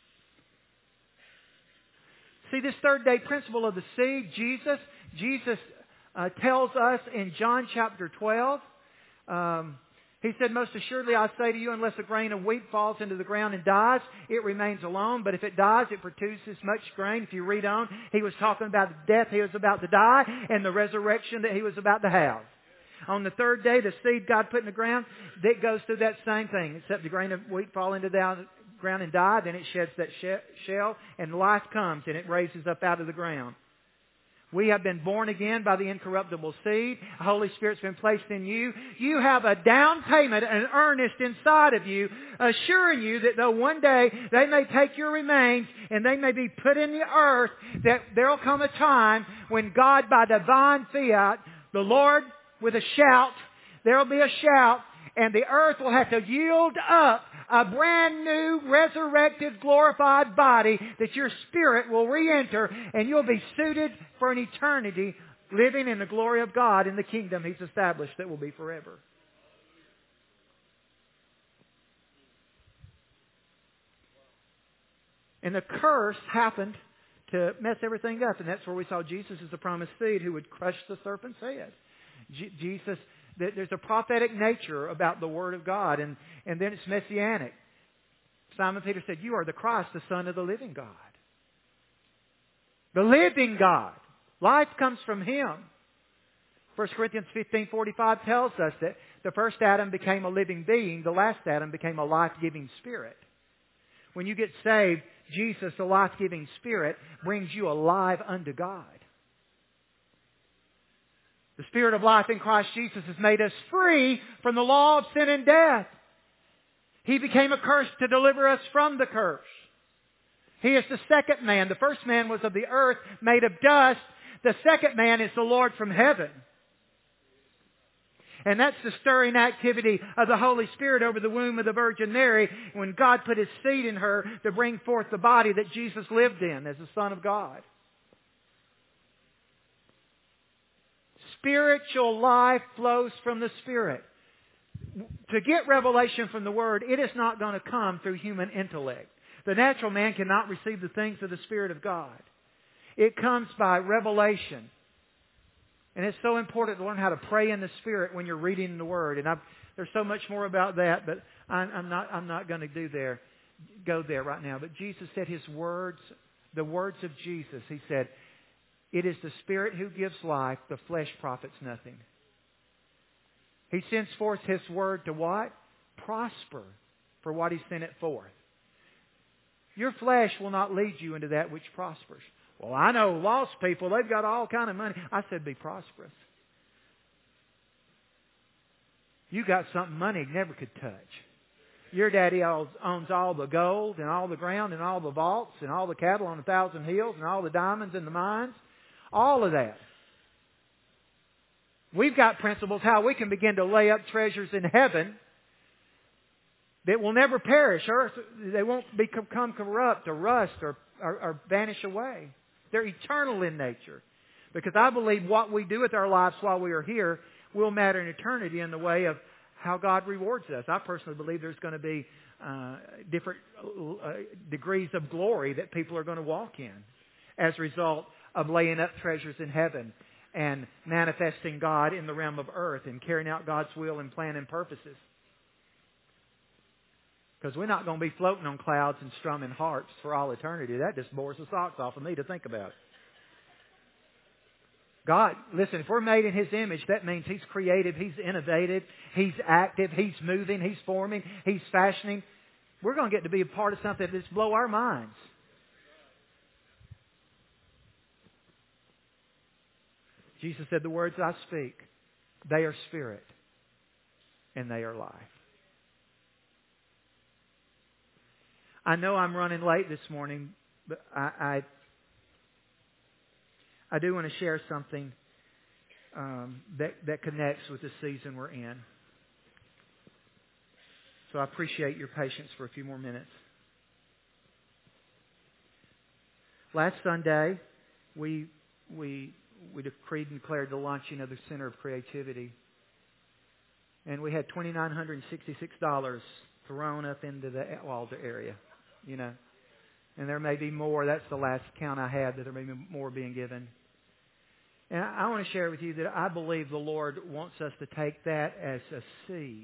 S1: See, this third day principle of the seed, Jesus tells us in John chapter 12, He said, most assuredly I say to you, unless a grain of wheat falls into the ground and dies, it remains alone. But if it dies, it produces much grain. If you read on, He was talking about the death He was about to die and the resurrection that He was about to have. On the third day, the seed God put in the ground, that goes through that same thing. Except the grain of wheat fall into the ground and die, then it sheds that shell, and life comes, and it raises up out of the ground. We have been born again by the incorruptible seed. The Holy Spirit's been placed in you. You have a down payment, an earnest inside of you, assuring you that though one day they may take your remains and they may be put in the earth, that there will come a time when God, by divine fiat, the Lord with a shout, there will be a shout, and the earth will have to yield up a brand new, resurrected, glorified body that your spirit will re-enter, and you'll be suited for an eternity living in the glory of God in the kingdom He's established that will be forever. And the curse happened to mess everything up, and that's where we saw Jesus as the promised seed who would crush the serpent's head. Jesus, there's a prophetic nature about the Word of God, and then it's messianic. Simon Peter said, you are the Christ, the Son of the living God. The living God. Life comes from Him. 1 Corinthians 15:45 tells us that the first Adam became a living being, the last Adam became a life-giving spirit. When you get saved, Jesus, the life-giving Spirit, brings you alive unto God. The Spirit of life in Christ Jesus has made us free from the law of sin and death. He became a curse to deliver us from the curse. He is the second man. The first man was of the earth, made of dust. The second man is the Lord from heaven. And that's the stirring activity of the Holy Spirit over the womb of the Virgin Mary when God put His seed in her to bring forth the body that Jesus lived in as the Son of God. Spiritual life flows from the Spirit. To get revelation from the Word, it is not going to come through human intellect. The natural man cannot receive the things of the Spirit of God. It comes by revelation. And it's so important to learn how to pray in the Spirit when you're reading the Word. And there's so much more about that, but I'm not going to go there right now. But Jesus said His words, the words of Jesus, He said, it is the Spirit who gives life, the flesh profits nothing. He sends forth His Word to what? Prosper for what He sent it forth. Your flesh will not lead you into that which prospers. Well, I know lost people, they've got all kind of money. I said be prosperous. You got something money never could touch. Your daddy owns all the gold and all the ground and all the vaults and all the cattle on 1,000 hills and all the diamonds in the mines. All of that. We've got principles how we can begin to lay up treasures in heaven that will never perish. Or they won't become corrupt or rust or vanish away. They're eternal in nature. Because I believe what we do with our lives while we are here will matter in eternity in the way of how God rewards us. I personally believe there's going to be different degrees of glory that people are going to walk in as a result of laying up treasures in heaven and manifesting God in the realm of earth and carrying out God's will and plan and purposes. Because we're not going to be floating on clouds and strumming harps for all eternity. That just bores the socks off of me to think about. God, listen, if we're made in His image, that means He's creative, He's innovative, He's active, He's moving, He's forming, He's fashioning. We're going to get to be a part of something that's blow our minds. Jesus said, the words I speak, they are spirit and they are life. I know I'm running late this morning, but I do want to share something that connects with the season we're in. So I appreciate your patience for a few more minutes. Last Sunday, we decreed and declared the launching of the Center of Creativity. And we had $2,966 thrown up into the Walter area, you know. And there may be more. That's the last count I had, that there may be more being given. And I want to share with you that I believe the Lord wants us to take that as a seed.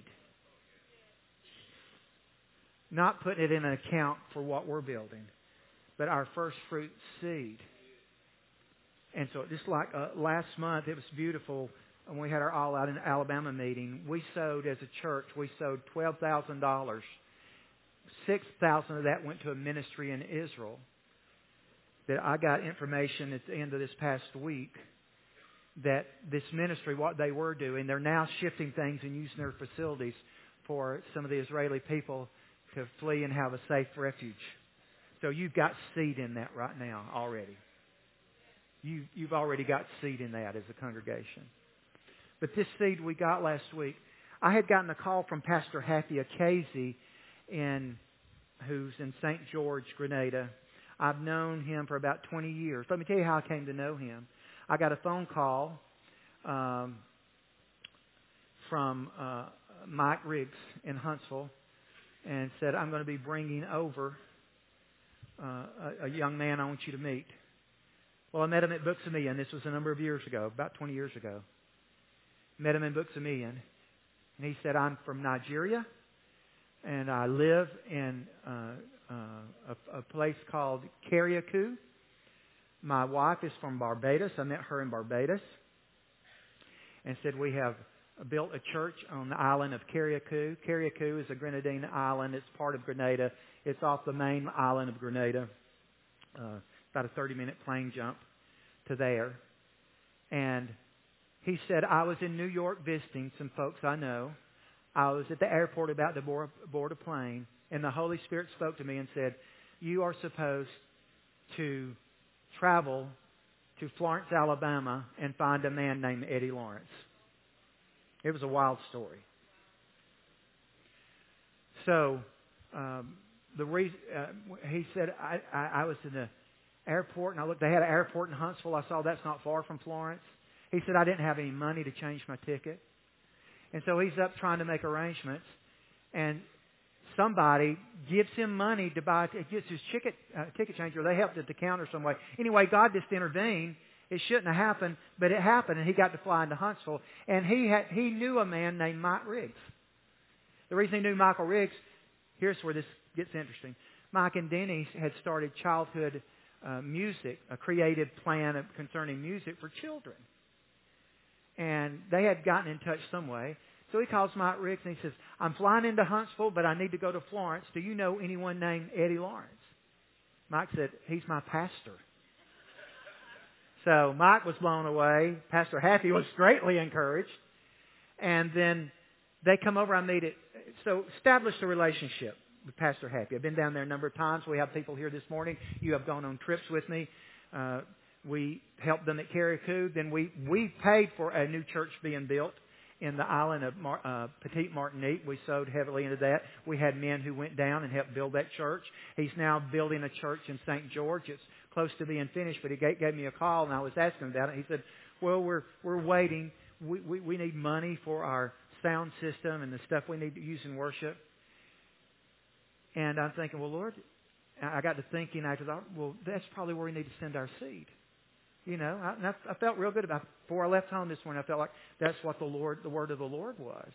S1: Not putting it in an account for what we're building, but our first fruit seed. And so just like last month, it was beautiful when we had our All Out in Alabama meeting. We sowed, as a church, we sowed $12,000. $6,000 of that went to a ministry in Israel. That I got information at the end of this past week that this ministry, what they were doing, they're now shifting things and using their facilities for some of the Israeli people to flee and have a safe refuge. So you've got seed in that right now already. You've already got seed in that as a congregation. But this seed we got last week, I had gotten a call from Pastor Happy Casey, who's in St. George, Grenada. I've known him for about 20 years. Let me tell you how I came to know him. I got a phone call from Mike Riggs in Huntsville and said, I'm going to be bringing over a young man I want you to meet. Well, I met him at Books A Million. This was a number of years ago, about 20 years ago. Met him in Books A Million. And he said, I'm from Nigeria, and I live in a place called Carriacou. My wife is from Barbados. I met her in Barbados. And said, we have built a church on the island of Carriacou. Carriacou is a Grenadine island. It's part of Grenada. It's off the main island of Grenada. About a 30-minute plane jump to there. And he said, I was in New York visiting some folks I know. I was at the airport about to board a plane, and the Holy Spirit spoke to me and said, you are supposed to travel to Florence, Alabama, and find a man named Eddie Lawrence. It was a wild story. So, the reason he said, I was in the airport, and I looked. They had an airport in Huntsville. I saw that's not far from Florence. He said I didn't have any money to change my ticket, and so he's up trying to make arrangements, and somebody gives him money to buy. Gets his ticket changer. They helped at the counter some way. Anyway, God just intervened. It shouldn't have happened, but it happened, and he got to fly into Huntsville. And he knew a man named Mike Riggs. The reason he knew Michael Riggs, here's where this gets interesting. Mike and Denny had started childhood music, a creative plan concerning music for children. And they had gotten in touch some way. So he calls Mike Riggs and he says, I'm flying into Huntsville, but I need to go to Florence. Do you know anyone named Eddie Lawrence? Mike said, he's my pastor. So Mike was blown away. Pastor Happy was greatly encouraged. And then They come over, I meet it. So establish a relationship with Pastor Happy. I've been down there a number of times. We have people here this morning. You have gone on trips with me. We helped them at Carriacou. Then we paid for a new church being built in the island of Petite Martinique. We sowed heavily into that. We had men who went down and helped build that church. He's now building a church in St. George. It's close to being finished, but he gave me a call, and I was asking him about it. He said, well, we're waiting. We need money for our sound system and the stuff we need to use in worship. And I'm thinking, well, Lord, I got to thinking after that, well, that's probably where we need to send our seed. You know, I felt real good about it. Before I left home this morning, I felt like that's what the word of the Lord was.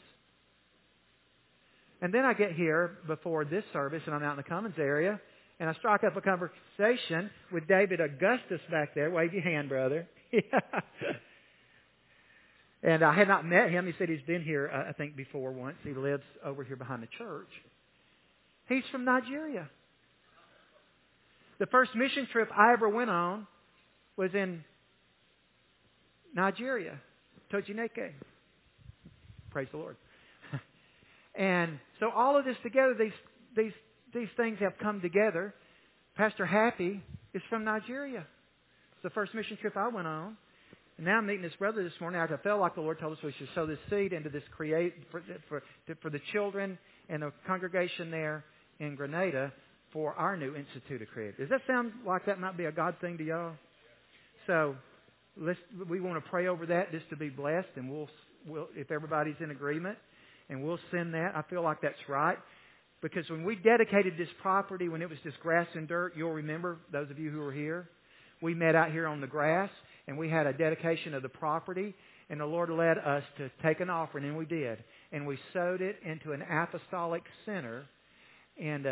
S1: And then I get here before this service, and I'm out in the Commons area, and I strike up a conversation with David Augustus back there. Wave your hand, brother. And I had not met him. He said he's been here, I think, before once. He lives over here behind the church. He's from Nigeria. The first mission trip I ever went on was in Nigeria, Tojineke. Praise the Lord. And so all of this together, these things have come together. Pastor Happy is from Nigeria. It's the first mission trip I went on. And now I'm meeting this brother this morning. I felt like the Lord told us we should sow this seed into this for the children and the congregation there in Grenada for our new Institute of Creative. Does that sound like that might be a God thing to y'all? So we want to pray over that just to be blessed, and we'll if everybody's in agreement, and we'll send that. I feel like that's right. Because when we dedicated this property, when it was just grass and dirt, you'll remember, those of you who were here, we met out here on the grass, and we had a dedication of the property, and the Lord led us to take an offering, and we did. And we sowed it into an apostolic center and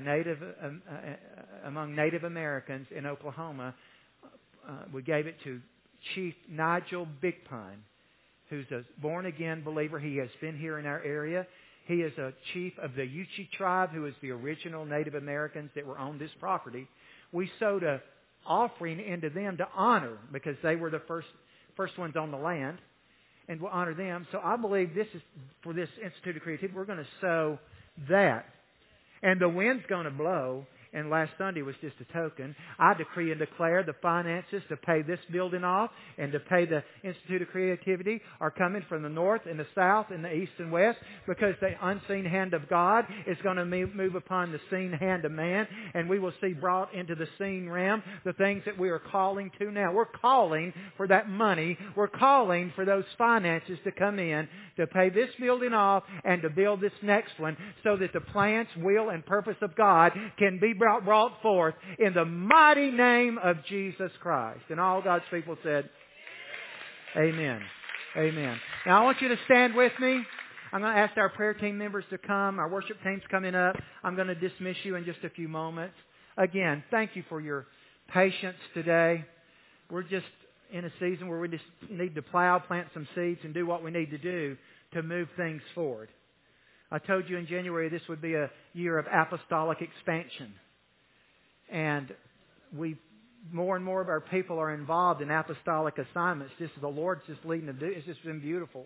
S1: among Native Americans in Oklahoma. We gave it to Chief Nigel Bigpine, who's a born-again believer. He has been here in our area. He is a chief of the Yuchi tribe, who is the original Native Americans that were on this property. We sowed an offering into them to honor, because they were the first ones on the land, and we'll honor them. So I believe this is, for this Institute of Creativity, we're going to sow that. And the wind's going to blow. And last Sunday was just a token. I decree and declare the finances to pay this building off and to pay the Institute of Creativity are coming from the north and the south and the east and west, because the unseen hand of God is going to move upon the seen hand of man, and we will see brought into the seen realm the things that we are calling to now. We're calling for that money. We're calling for those finances to come in to pay this building off and to build this next one, so that the plans, will, and purpose of God can be brought forth in the mighty name of Jesus Christ. And all God's people said, amen. Amen. Now I want you to stand with me. I'm going to ask our prayer team members to come. Our worship team's coming up. I'm going to dismiss you in just a few moments. Again, thank you for your patience today. We're just in a season where we just need to plow, plant some seeds, and do what we need to do to move things forward. I told you in January this would be a year of apostolic expansion. And more and more of our people are involved in apostolic assignments. Just the Lord's just leading them to do. It's just been beautiful.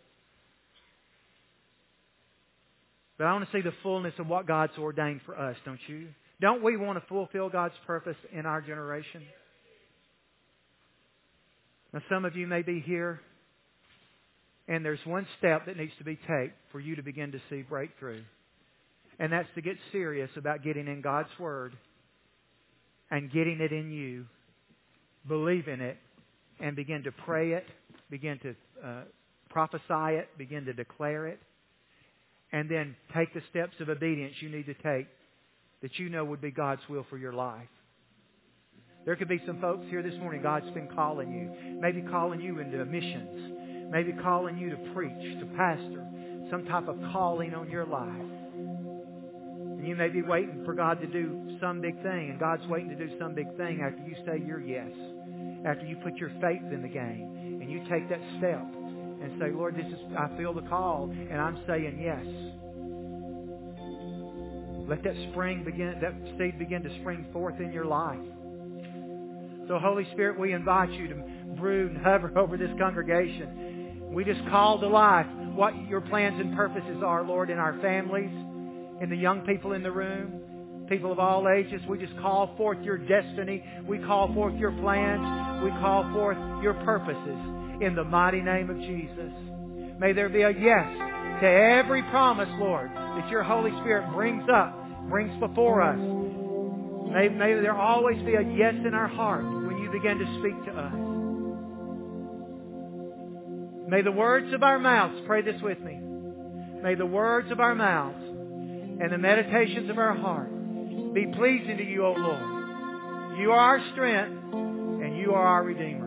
S1: But I want to see the fullness of what God's ordained for us, don't you? Don't we want to fulfill God's purpose in our generation? Now, some of you may be here, and there's one step that needs to be taken for you to begin to see breakthrough. And that's to get serious about getting in God's Word and getting it in you, believe in it, and begin to pray it, begin to prophesy it, begin to declare it, and then take the steps of obedience you need to take that you know would be God's will for your life. There could be some folks here this morning, God's been calling you, maybe calling you into missions, maybe calling you to preach, to pastor, some type of calling on your life. And you may be waiting for God to do some big thing, and God's waiting to do some big thing after you say your yes, after you put your faith in the game, and you take that step and say, Lord, I feel the call, and I'm saying yes. Let that seed begin to spring forth in your life. So Holy Spirit, we invite you to brood and hover over this congregation. We just call to life what your plans and purposes are, Lord, in our families, in the young people in the room, people of all ages. We just call forth your destiny. We call forth your plans. We call forth your purposes in the mighty name of Jesus. May there be a yes to every promise, Lord, that your Holy Spirit brings before us. May there always be a yes in our heart when you begin to speak to us. May the words of our mouths, pray this with me, may the words of our mouths and the meditations of our heart be pleasing to you, O Lord. You are our strength and you are our Redeemer.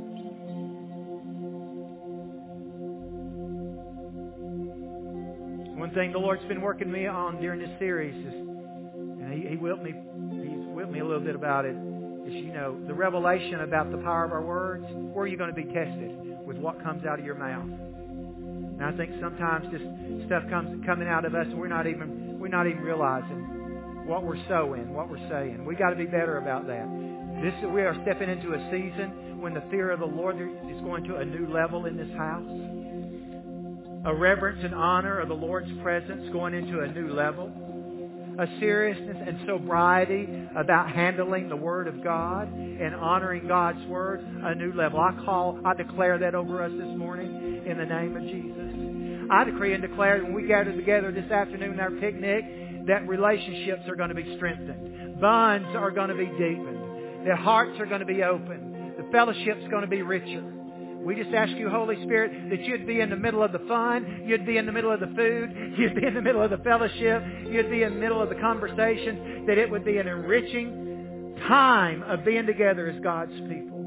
S1: One thing the Lord's been working me on during this series is, and He's whipped me a little bit about it, is, you know, the revelation about the power of our words. Where are you going to be tested? With what comes out of your mouth. And I think sometimes this stuff coming out of us, and we're not even realizing what we're sowing, what we're saying. We got to be better about that. We are stepping into a season when the fear of the Lord is going to a new level in this house. A reverence and honor of the Lord's presence going into a new level. A seriousness and sobriety about handling the Word of God and honoring God's Word, a new level. I declare that over us this morning in the name of Jesus. I decree and declare that when we gather together this afternoon in our picnic, that relationships are going to be strengthened. Bonds are going to be deepened. Their hearts are going to be opened. The fellowship's going to be richer. We just ask you, Holy Spirit, that you'd be in the middle of the fun, you'd be in the middle of the food, you'd be in the middle of the fellowship, you'd be in the middle of the conversations, that it would be an enriching time of being together as God's people.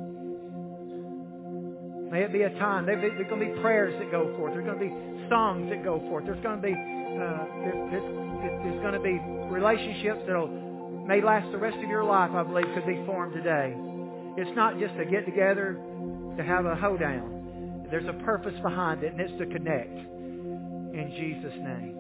S1: May it be a time. There's going to be prayers that go forth. There's going to be songs that go forth. There's going to be there's going to be relationships that may last the rest of your life, I believe, could be formed today. It's not just a get-together to have a hoedown. There's a purpose behind it, and it's to connect. In Jesus' name.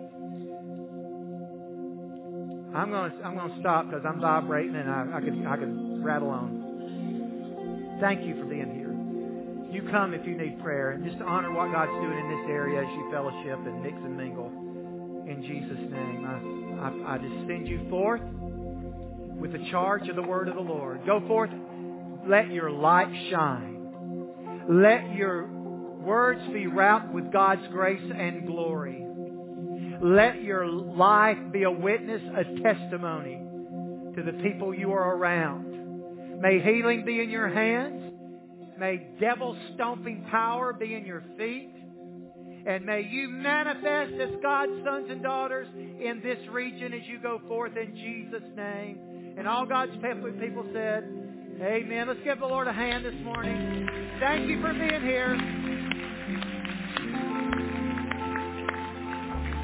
S1: I'm going to stop because I'm vibrating and I could rattle on. Thank you for being here. You come if you need prayer, and just honor what God's doing in this area as you fellowship and mix and mingle. In Jesus' name, I just send you forth with the charge of the word of the Lord. Go forth. Let your light shine. Let your words be wrapped with God's grace and glory. Let your life be a witness, a testimony to the people you are around. May healing be in your hands. May devil-stomping power be in your feet. And may you manifest as God's sons and daughters in this region as you go forth in Jesus' name. And all God's people said, amen. Let's give the Lord a hand this morning. Thank you for being here.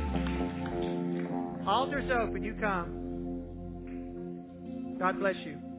S1: Altar's open. You come. God bless you.